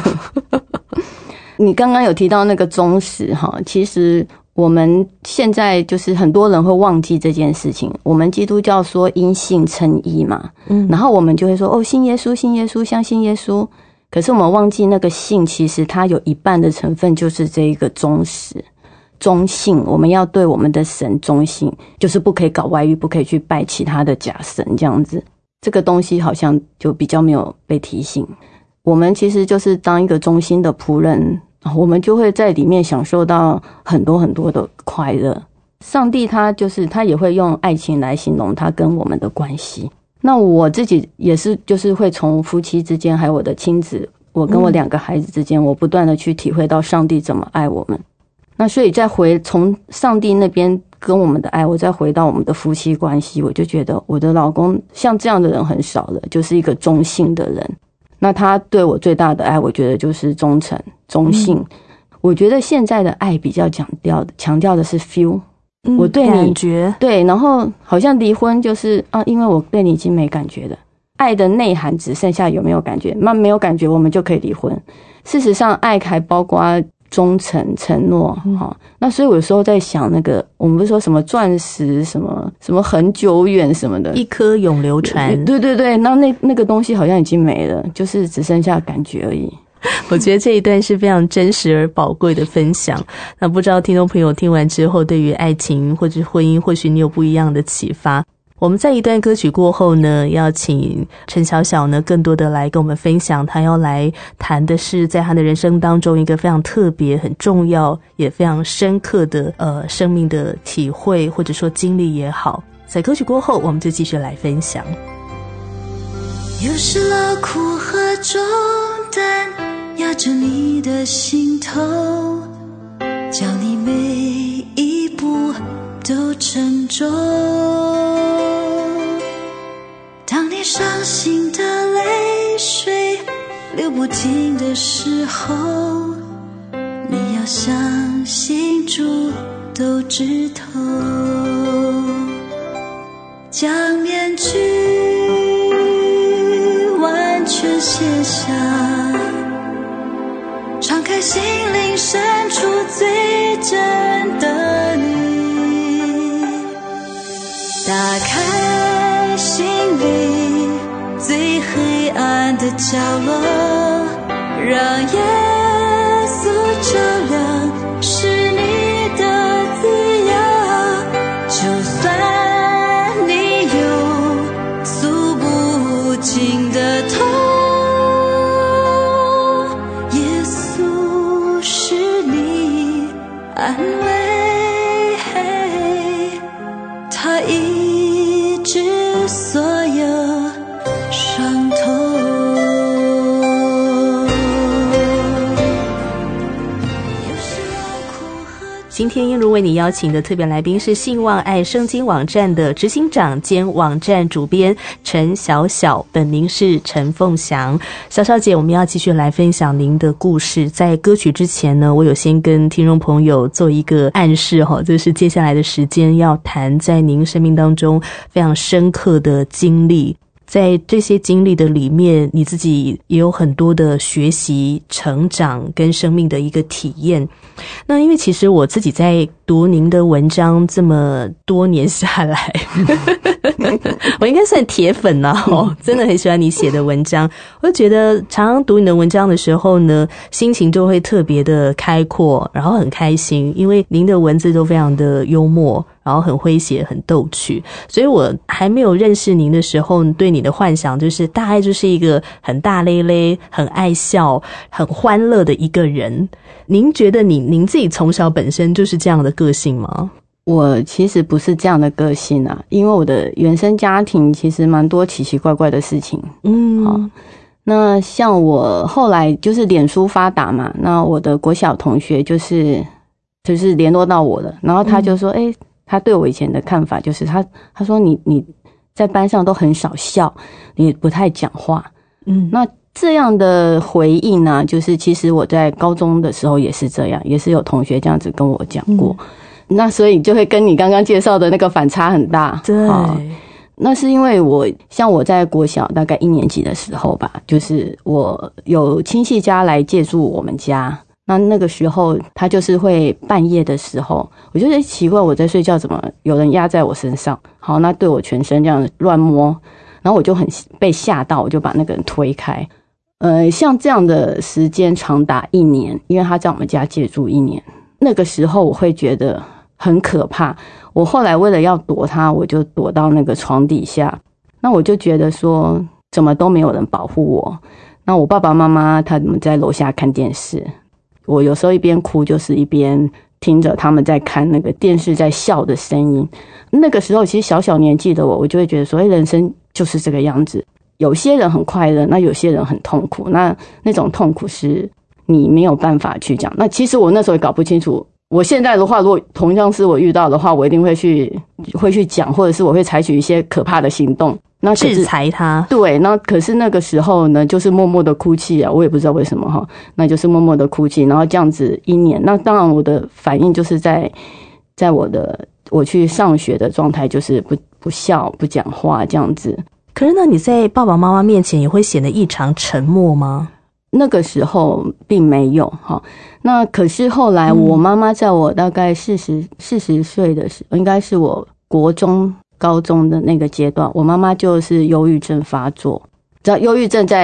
你刚刚有提到那个忠实哈，其实我们现在就是很多人会忘记这件事情。我们基督教说因信称义嘛，然后我们就会说信耶稣，信耶稣，相信耶稣。可是我们忘记那个信其实它有一半的成分就是这一个忠实忠信，我们要对我们的神忠信，就是不可以搞外遇，不可以去拜其他的假神这样子。这个东西好像就比较没有被提醒。我们其实就是当一个忠心的仆人，我们就会在里面享受到很多很多的快乐。上帝他也会用爱情来形容他跟我们的关系。那我自己也是就是会从夫妻之间还有我的亲子，我跟我2个孩子之间，我不断的去体会到上帝怎么爱我们。那所以再从上帝那边跟我们的爱，我再回到我们的夫妻关系，我就觉得我的老公像这样的人很少了，就是一个忠信的人。那他对我最大的爱，我觉得就是忠诚、忠信。我觉得现在的爱比较强调的是 feel，我对你感觉对，然后好像离婚就是因为我对你已经没感觉了。爱的内涵只剩下有没有感觉，那没有感觉我们就可以离婚。事实上，爱还包括忠诚、承诺。那所以我有时候在想，那个我们不是说什么钻石什么很久远什么的， 一颗永流传。 对对对，那个东西好像已经没了，就是只剩下感觉而已。 我觉得这一段是非常真实而宝贵的分享。那不知道听众朋友听完之后，对于爱情或者婚姻，或许你有不一样的启发。我们在一段歌曲过后呢，要请陈小小呢更多的来跟我们分享，他要来谈的是在他的人生当中一个非常特别、很重要也非常深刻的生命的体会，或者说经历也好。在歌曲过后，我们就继续来分享。 有时劳苦和重担压着你的心头，叫你每一步都沉重。当你伤心的泪水流不停的时候，你要相信主都知透。将面具完全卸下，敞开心灵深处最真的你，打开心里最黑暗的角落，让耶稣照亮是你的自由。就算你有诉不尽的痛，耶稣是你安慰，他医治所有伤痛。 今天英如为你邀请的特别来宾是信望爱圣经网站的执行长兼网站主编陈小小，本名是陈凤祥。小小姐，我们要继续来分享您的故事。在歌曲之前呢，我有先跟听众朋友做一个暗示就是接下来的时间要谈在您生命当中非常深刻的经历。在这些经历的里面，你自己也有很多的学习、成长跟生命的一个体验。那因为其实我自己在读您的文章这么多年下来我应该算铁粉真的很喜欢你写的文章。我就觉得常常读你的文章的时候呢，心情就会特别的开阔，然后很开心，因为您的文字都非常的幽默，然后很诙谐很逗趣，所以我还没有认识您的时候，对你的幻想就是大概就是一个很大咧咧、很爱笑、很欢乐的一个人。您觉得您自己从小本身就是这样的个性吗？ 我其实不是这样的个性啊，因为我的原生家庭其实蛮多奇奇怪怪的事情。好，那像我后来就是脸书发达嘛，那我的国小同学就是联络到我了，然后他就说他对我以前的看法就是他说你在班上都很少笑，你不太讲话。那这样的回应呢，就是其实我在高中的时候也是这样，也是有同学这样子跟我讲过。那所以就会跟你刚刚介绍的那个反差很大。 对， 那是因为我在国小大概1年级的时候吧，就是我有亲戚家来借住我们家，那个时候他就是会半夜的时候，我觉得奇怪，我在睡觉怎么有人压在我身上，好，那对我全身这样乱摸，然后我就很被吓到，我就把那个人推开。像这样的时间长达1年，因为他在我们家借住1年，那个时候我会觉得很可怕。我后来为了要躲他，我就躲到那个床底下，那我就觉得说怎么都没有人保护我。那我爸爸妈妈他们在楼下看电视，我有时候一边哭就是一边听着他们在看那个电视在笑的声音。那个时候其实小年纪的我就会觉得说人生就是这个样子，有些人很快乐，那有些人很痛苦，那种痛苦是你没有办法去讲。那其实我那时候也搞不清楚，我现在的话如果同样是我遇到的话，我一定会去讲，或者是我会采取一些可怕的行动，那制裁他。 对，那可是那个时候呢就是默默的哭泣啊，我也不知道为什么那就是默默的哭泣，然后这样子1年。那当然我的反应就是在我去上学的状态就是不笑不讲话这样子。 可是呢，你在爸爸妈妈面前也会显得异常沉默吗？ 那个时候并没有。那可是后来我妈妈在我大概40岁的时候，应该是我国中高中的那个阶段，我妈妈就是忧郁症发作。知道忧郁症在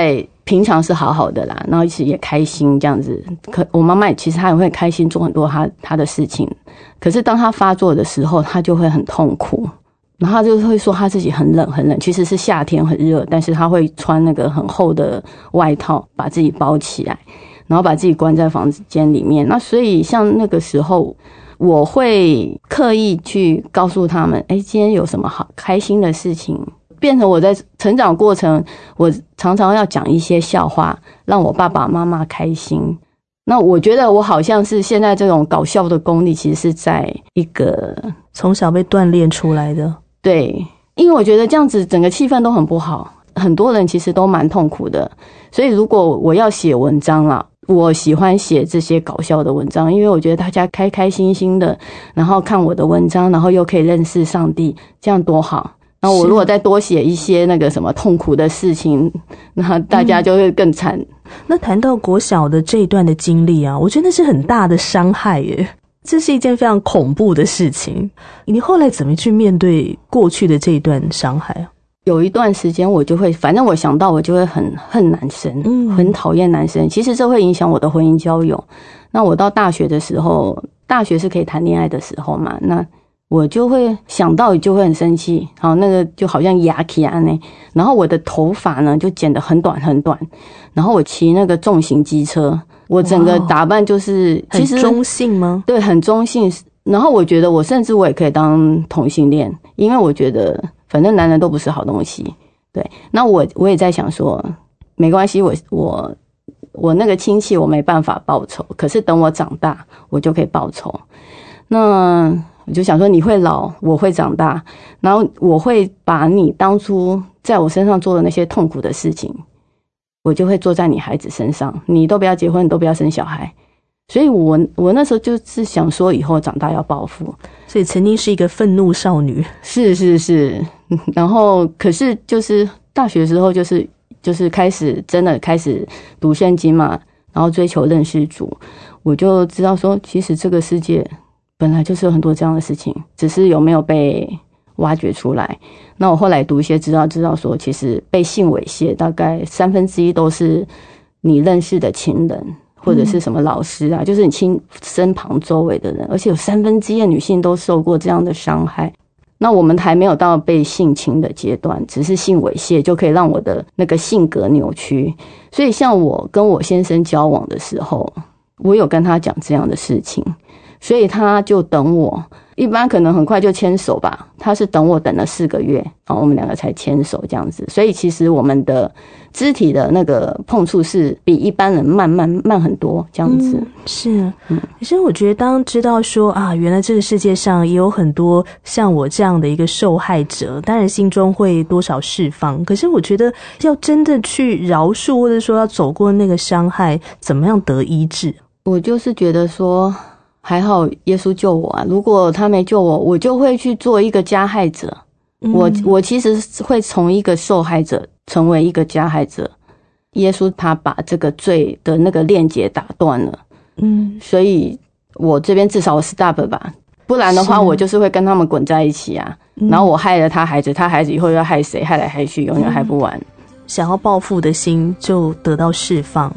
平常是好好的啦，然后一起也开心这样子。可我妈妈其实她也会开心做很多她的事情，可是当她发作的时候，她就会很痛苦，然后她就会说她自己很冷很冷，其实是夏天很热，但是她会穿那个很厚的外套把自己包起来，然后把自己关在房间里面。那所以像那个时候，我会刻意去告诉他们，今天有什么好开心的事情。变成我在成长过程，我常常要讲一些笑话，让我爸爸妈妈开心。那我觉得我好像是现在这种搞笑的功力，其实是在一个从小被锻炼出来的。 对，因为我觉得这样子整个气氛都很不好，很多人其实都蛮痛苦的。所以如果我要写文章啦，我喜欢写这些搞笑的文章，因为我觉得大家开开心心的，然后看我的文章，然后又可以认识上帝，这样多好。然后我如果再多写一些那个什么痛苦的事情，那大家就会更惨。 那谈到国小的这一段的经历啊，我觉得那是很大的伤害耶，这是一件非常恐怖的事情。你后来怎么去面对过去的这一段伤害啊？ 有一段时间我就会，反正我想到我就会很恨男生，很讨厌男生。其实这会影响我的婚姻交友。那我到大学的时候，大学是可以谈恋爱的时候嘛，那我就会想到就会很生气，好，那个就好像牙起啊呢。然后我的头发呢就剪得很短很短，然后我骑那个重型机车，我整个打扮就是其实很中性吗？ 对，很中性。然后我觉得我甚至我也可以当同性恋，因为我觉得反正男人都不是好东西。对，那我也在想说，没关系，我那个亲戚我没办法报仇，可是等我长大，我就可以报仇。那我就想说，你会老，我会长大，然后我会把你当初在我身上做的那些痛苦的事情，我就会做在你孩子身上。你都不要结婚，你都不要生小孩。所以我那时候就是想说，以后长大要报复。 所以曾经是一个愤怒少女。 是。然后可是就是大学的时候，就是真的开始读圣经嘛，然后追求认识主，我就知道说，其实这个世界本来就是有很多这样的事情，只是有没有被挖掘出来。那我后来读一些知道说，其实被性猥亵大概1/3都是你认识的亲人或者是什么老师啊，就是你身旁周围的人，而且有1/3的女性都受过这样的伤害。那我们还没有到被性侵的阶段，只是性猥亵就可以让我的那个性格扭曲。所以像我跟我先生交往的时候，我有跟他讲这样的事情，所以他就等我，一般可能很快就牵手吧，他是等了4个月，然后我们两个才牵手这样子。所以其实我们的肢体的那个碰触是比一般人慢很多这样子。 是，可是我觉得当知道说啊，原来这个世界上也有很多像我这样的一个受害者，当然心中会多少释放，可是我觉得要真的去饶恕，或者说要走过那个伤害，怎么样得医治？ 我就是觉得说，还好耶稣救我啊！如果他没救我，我就会去做一个加害者。我其实会从一个受害者成为一个加害者。耶稣他把这个罪的那个链结打断了。所以我这边至少我 stop 吧，不然的话我就是会跟他们滚在一起啊。然后我害了他孩子，他孩子以后要害谁，害来害去，永远害不完。 想要报复的心就得到释放。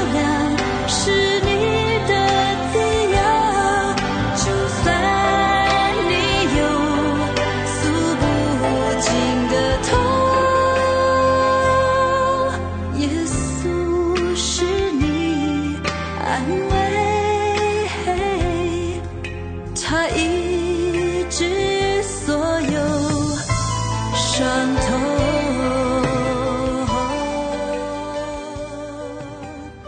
是你的滋养，就算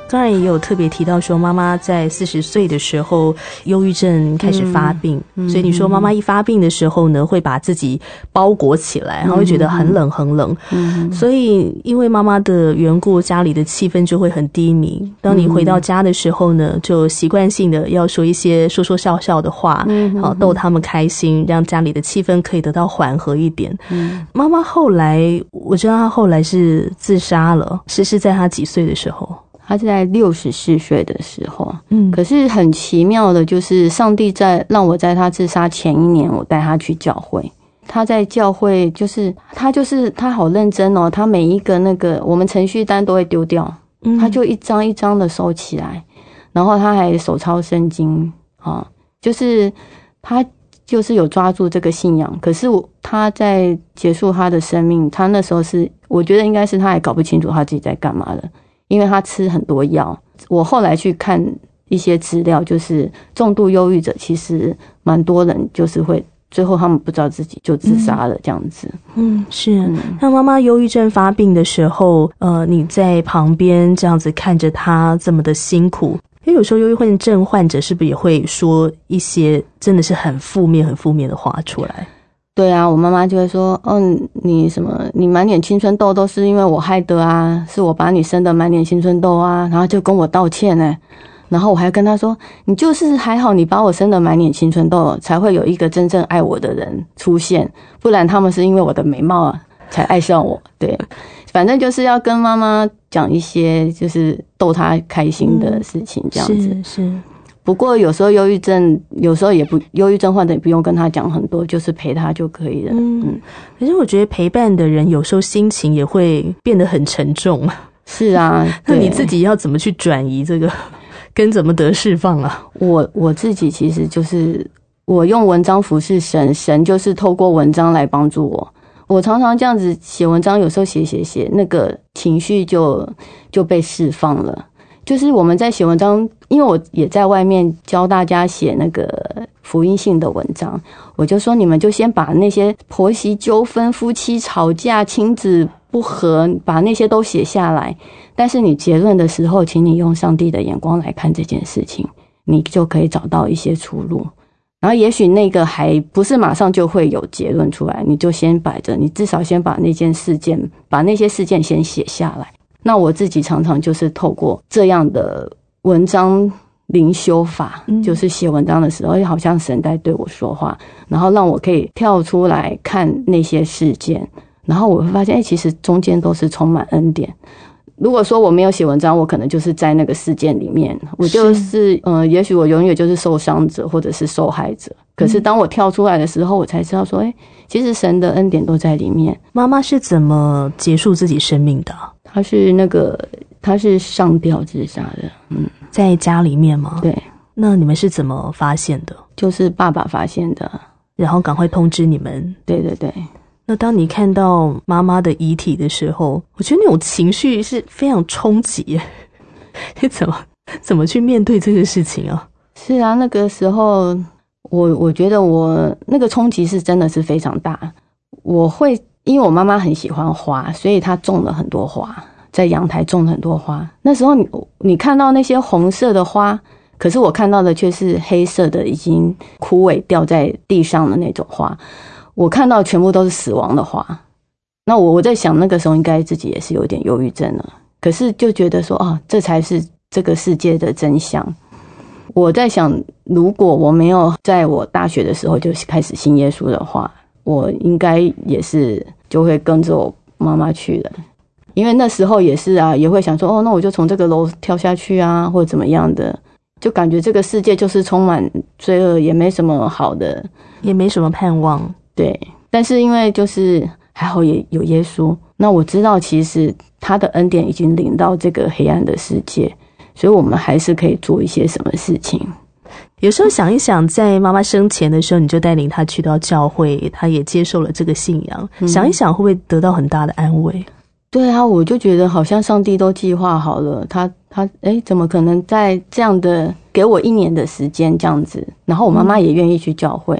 当然也有特别提到说，妈妈在40岁的时候忧郁症开始发病，所以你说妈妈一发病的时候呢，会把自己包裹起来，然后会觉得很冷很冷，所以因为妈妈的缘故，家里的气氛就会很低迷。当你回到家的时候呢，就习惯性的要说一些说说笑笑的话，好逗他们开心，让家里的气氛可以得到缓和一点。妈妈后来，我知道她后来是自杀了，是在她几岁的时候？ 他是在64岁的时候，可是很奇妙的，就是上帝让我在他自杀前1年，我带他去教会。他在教会，他好认真哦，他每一个那个我们程序单都会丢掉，他就一张一张的收起来，然后他还手抄圣经啊，就是他就是有抓住这个信仰。可是他在结束他的生命，他那时候我觉得应该是他还搞不清楚他自己在干嘛的。因为他吃很多药，我后来去看一些资料，就是重度忧郁者其实蛮多人就是会最后他们不知道自己就自杀了这样子。 是。那妈妈忧郁症发病的时候，你在旁边这样子看着她这么的辛苦，因为有时候忧郁症患者是不是也会说一些真的是很负面的话出来？ 对啊，我妈妈就会说，你满脸青春痘都是因为我害的啊，是我把你生的满脸青春痘啊，然后就跟我道歉然后我还跟她说，你就是还好你把我生的满脸青春痘，才会有一个真正爱我的人出现，不然他们是因为我的美貌才爱上我。对，反正就是要跟妈妈讲一些就是逗她开心的事情这样子。 是。 不过有时候忧郁症患者也不用跟他讲很多，就是陪他就可以了。 可是我觉得陪伴的人有时候心情也会变得很沉重。 是啊， 那你自己要怎么去转移这个，跟怎么得释放啊？ 我自己其实就是我用文章服侍神，神就是透过文章来帮助我。我常常这样子写文章，有时候写那个情绪就被释放了。就是我们在写文章，因为我也在外面教大家写那个福音性的文章，我就说你们就先把那些婆媳纠纷、夫妻吵架、亲子不和，把那些都写下来。但是你结论的时候，请你用上帝的眼光来看这件事情，你就可以找到一些出路。然后也许那个还不是马上就会有结论出来，你就先摆着，你至少先把那些事件先写下来。那我自己常常就是透过这样的文章灵修法，就是写文章的时候好像神在对我说话，然后让我可以跳出来看那些事件，然后我会发现其实中间都是充满恩典。如果说我没有写文章，我可能就是在那个事件里面，我就是也许我永远就是受伤者或者是受害者。可是当我跳出来的时候，我才知道说其实神的恩典都在里面。 妈妈是怎么结束自己生命的？ 她是上吊自杀的。 在家里面吗？ 对。 那你们是怎么发现的？ 就是爸爸发现的， 然后赶快通知你们。 对对对。 那当你看到妈妈的遗体的时候，我觉得那种情绪是非常冲击耶。你怎么去面对这个事情啊？ 是啊，那个时候我觉得我那个冲击是真的是非常大。因为我妈妈很喜欢花，所以她种了很多花，在阳台种了很多花。那时候你看到那些红色的花，可是我看到的却是黑色的已经枯萎掉在地上的那种花，我看到全部都是死亡的花。那我在想那个时候应该自己也是有点忧郁症了，可是就觉得说这才是这个世界的真相。我在想如果我没有在我大学的时候就开始信耶稣的话，我应该也是就会跟着我妈妈去了。因为那时候也是也会想说那我就从这个楼跳下去啊，或者怎么样的，就感觉这个世界就是充满罪恶，也没什么好的， 也没什么盼望。 对，但是因为就是还好也有耶稣，那我知道其实他的恩典已经临到这个黑暗的世界，所以我们还是可以做一些什么事情。 有时候想一想，在妈妈生前的时候，你就带领她去到教会，她也接受了这个信仰，想一想会不会得到很大的安慰？ 对啊，我就觉得好像上帝都计划好了，他怎么可能在这样的给我1年的时间这样子，然后我妈妈也愿意去教会，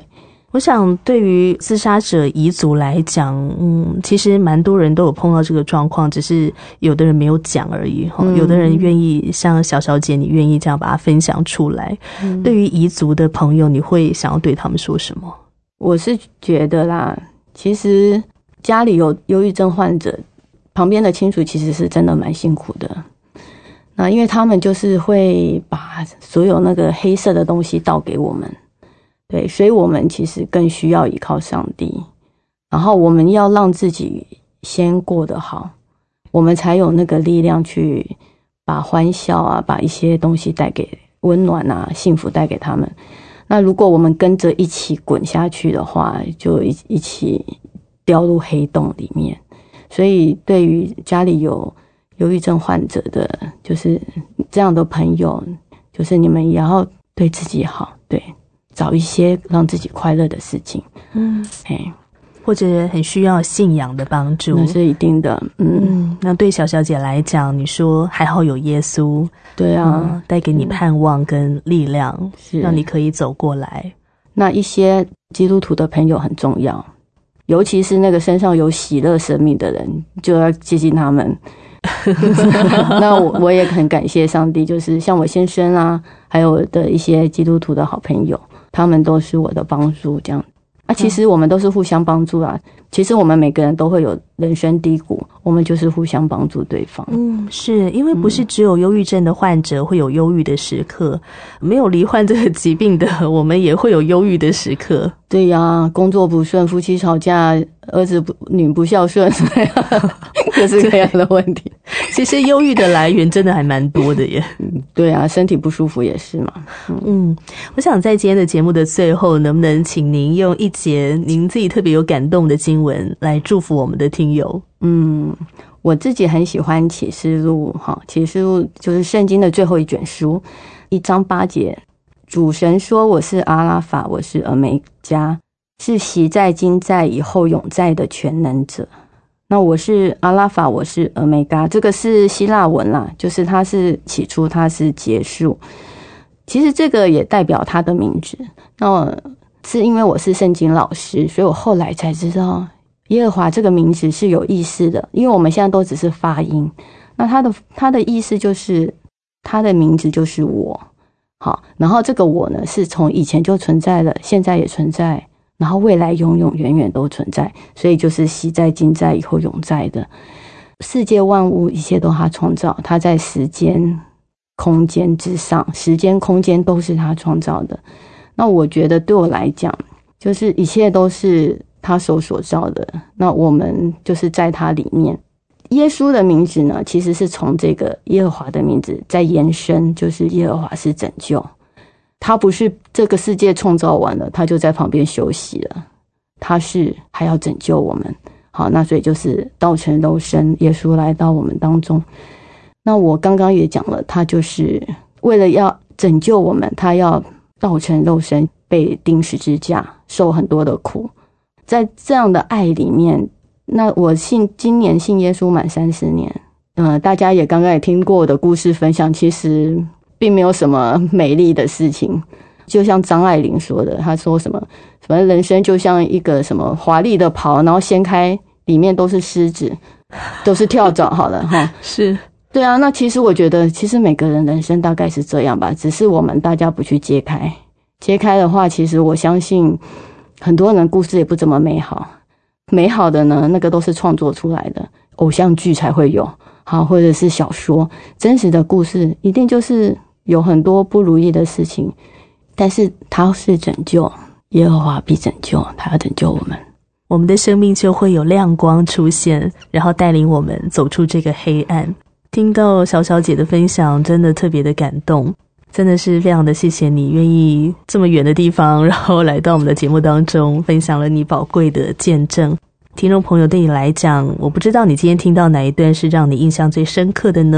我想对于自杀者遗族来讲，其实蛮多人都有碰到这个状况，只是有的人没有讲而已，有的人愿意像小小姐你愿意这样把它分享出来。对于遗族的朋友，你会想要对他们说什么？ 我是觉得啦，其实家里有忧郁症患者，旁边的亲属其实是真的蛮辛苦的。那因为他们就是会把所有那个黑色的东西倒给我们，对，所以我们其实更需要依靠上帝，然后我们要让自己先过得好，我们才有那个力量去把欢笑啊，把一些东西带给温暖啊，幸福带给他们。那如果我们跟着一起滚下去的话，就一起掉入黑洞里面。所以对于家里有忧郁症患者的，就是这样的朋友，就是你们也要对自己好，对，找一些让自己快乐的事情， 或者很需要信仰的帮助， 那是一定的。 那对小小姐来讲，你说还好有耶稣， 对啊， 带给你盼望跟力量，让你可以走过来。 那一些基督徒的朋友很重要，尤其是那个身上有喜乐生命的人，就要接近他们。那我也很感谢上帝，就是像我先生啊，还有的一些基督徒的好朋友，他们都是我的帮助，这样。其实我们都是互相帮助啊。其实我们每个人都会有人生低谷，我们就是互相帮助对方。 是因为不是只有忧郁症的患者会有忧郁的时刻，没有罹患这个疾病的，我们也会有忧郁的时刻。 对呀，工作不顺，夫妻吵架，儿子女不孝顺，各式各样的问题。 其实忧郁的来源真的还蛮多的耶。 对啊，身体不舒服也是嘛。 我想在今天的节目的最后，能不能请您用一节您自己特别有感动的经文来祝福我们的听友？ 我自己很喜欢启示录，启示录就是圣经的最后一卷书，1章8节，主神说，我是阿拉法，我是俄梅加，是昔在今在以后永在的全能者。那我是阿拉法，我是俄梅加，这个是希腊文啦，就是它是起初，它是结束。其实这个也代表他的名字。那是因为我是圣经老师，所以我后来才知道耶和华这个名字是有意思的，因为我们现在都只是发音。那他的意思就是他的名字就是我。好，然后这个我呢是从以前就存在了，现在也存在，然后未来永永远远都存在，所以就是昔在今在以后永在的。世界万物一切都他创造，他在时间空间之上，时间空间都是他创造的。那我觉得对我来讲，就是一切都是他手所造的，那我们就是在他里面。耶稣的名字呢，其实是从这个耶和华的名字在延伸，就是耶和华是拯救。他不是这个世界创造完了他就在旁边休息了，他是还要拯救我们。好，那所以就是道成肉身，耶稣来到我们当中。那我刚刚也讲了，他就是为了要拯救我们，他要道成肉身，被钉十字架，受很多的苦。在这样的爱里面，那我今年信耶稣满30年。大家也刚刚也听过我的故事分享，其实并没有什么美丽的事情。就像张爱玲说的，她说什么人生就像一个什么华丽的袍，然后掀开里面都是虱子，都是跳蚤。好了哈， 是。 对啊，那其实我觉得，其实每个人人生大概是这样吧，只是我们大家不去揭开。揭开的话，其实我相信很多人故事也不怎么美好。美好的呢，那个都是创作出来的，偶像剧才会有，好，或者是小说。真实的故事一定就是有很多不如意的事情，但是他是拯救，耶和华必拯救，他要拯救我们。 我们的生命就会有亮光出现，然后带领我们走出这个黑暗。听到小小姐的分享，真的特别的感动，真的是非常的谢谢你愿意这么远的地方，然后来到我们的节目当中，分享了你宝贵的见证。听众朋友，对你来讲，我不知道你今天听到哪一段是让你印象最深刻的呢？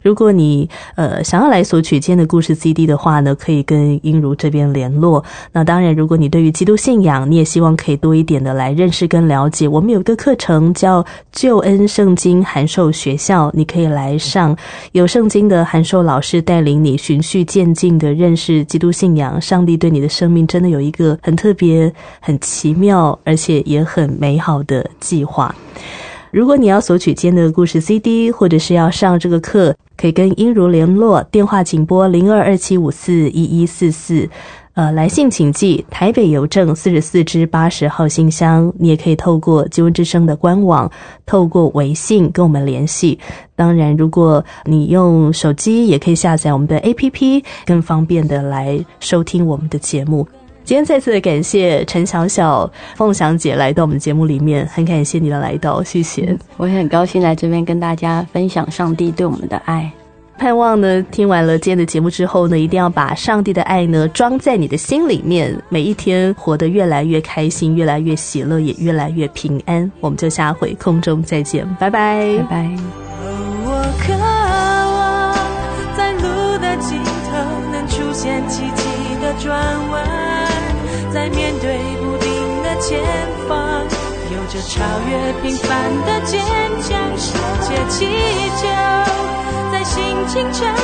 如果你想要来索取今天的故事 CD 的话呢，可以跟英如这边联络。那当然，如果你对于基督信仰，你也希望可以多一点的来认识跟了解，我们有一个课程叫救恩圣经函授学校，你可以来上，有圣经的函授老师带领你循序渐进的认识基督信仰，上帝对你的生命真的有一个很特别、很奇妙，而且也很美好的计划。如果你要索取今天的故事 CD， 或者是要上这个课，可以跟英如联络，电话请拨0227541144，来信请寄台北邮政44支80号信箱。你也可以透过救恩之声的官网，透过微信跟我们联系。当然，如果你用手机，也可以下载我们的 APP， 更方便的来收听我们的节目。今天再次的感谢陈小小、凤祥姐来到我们的节目里面，很感谢你的来到，谢谢。 我也很高兴来这边跟大家分享上帝对我们的爱。 盼望呢，听完了今天的节目之后呢，一定要把上帝的爱呢装在你的心里面，每一天活得越来越开心，越来越喜乐，也越来越平安。我们就下回空中再见，拜拜， 拜拜。 我渴望在路的尽头能出现奇迹的转弯，在面对不定的前方，有着超越平凡的坚强，世界祈求在心情中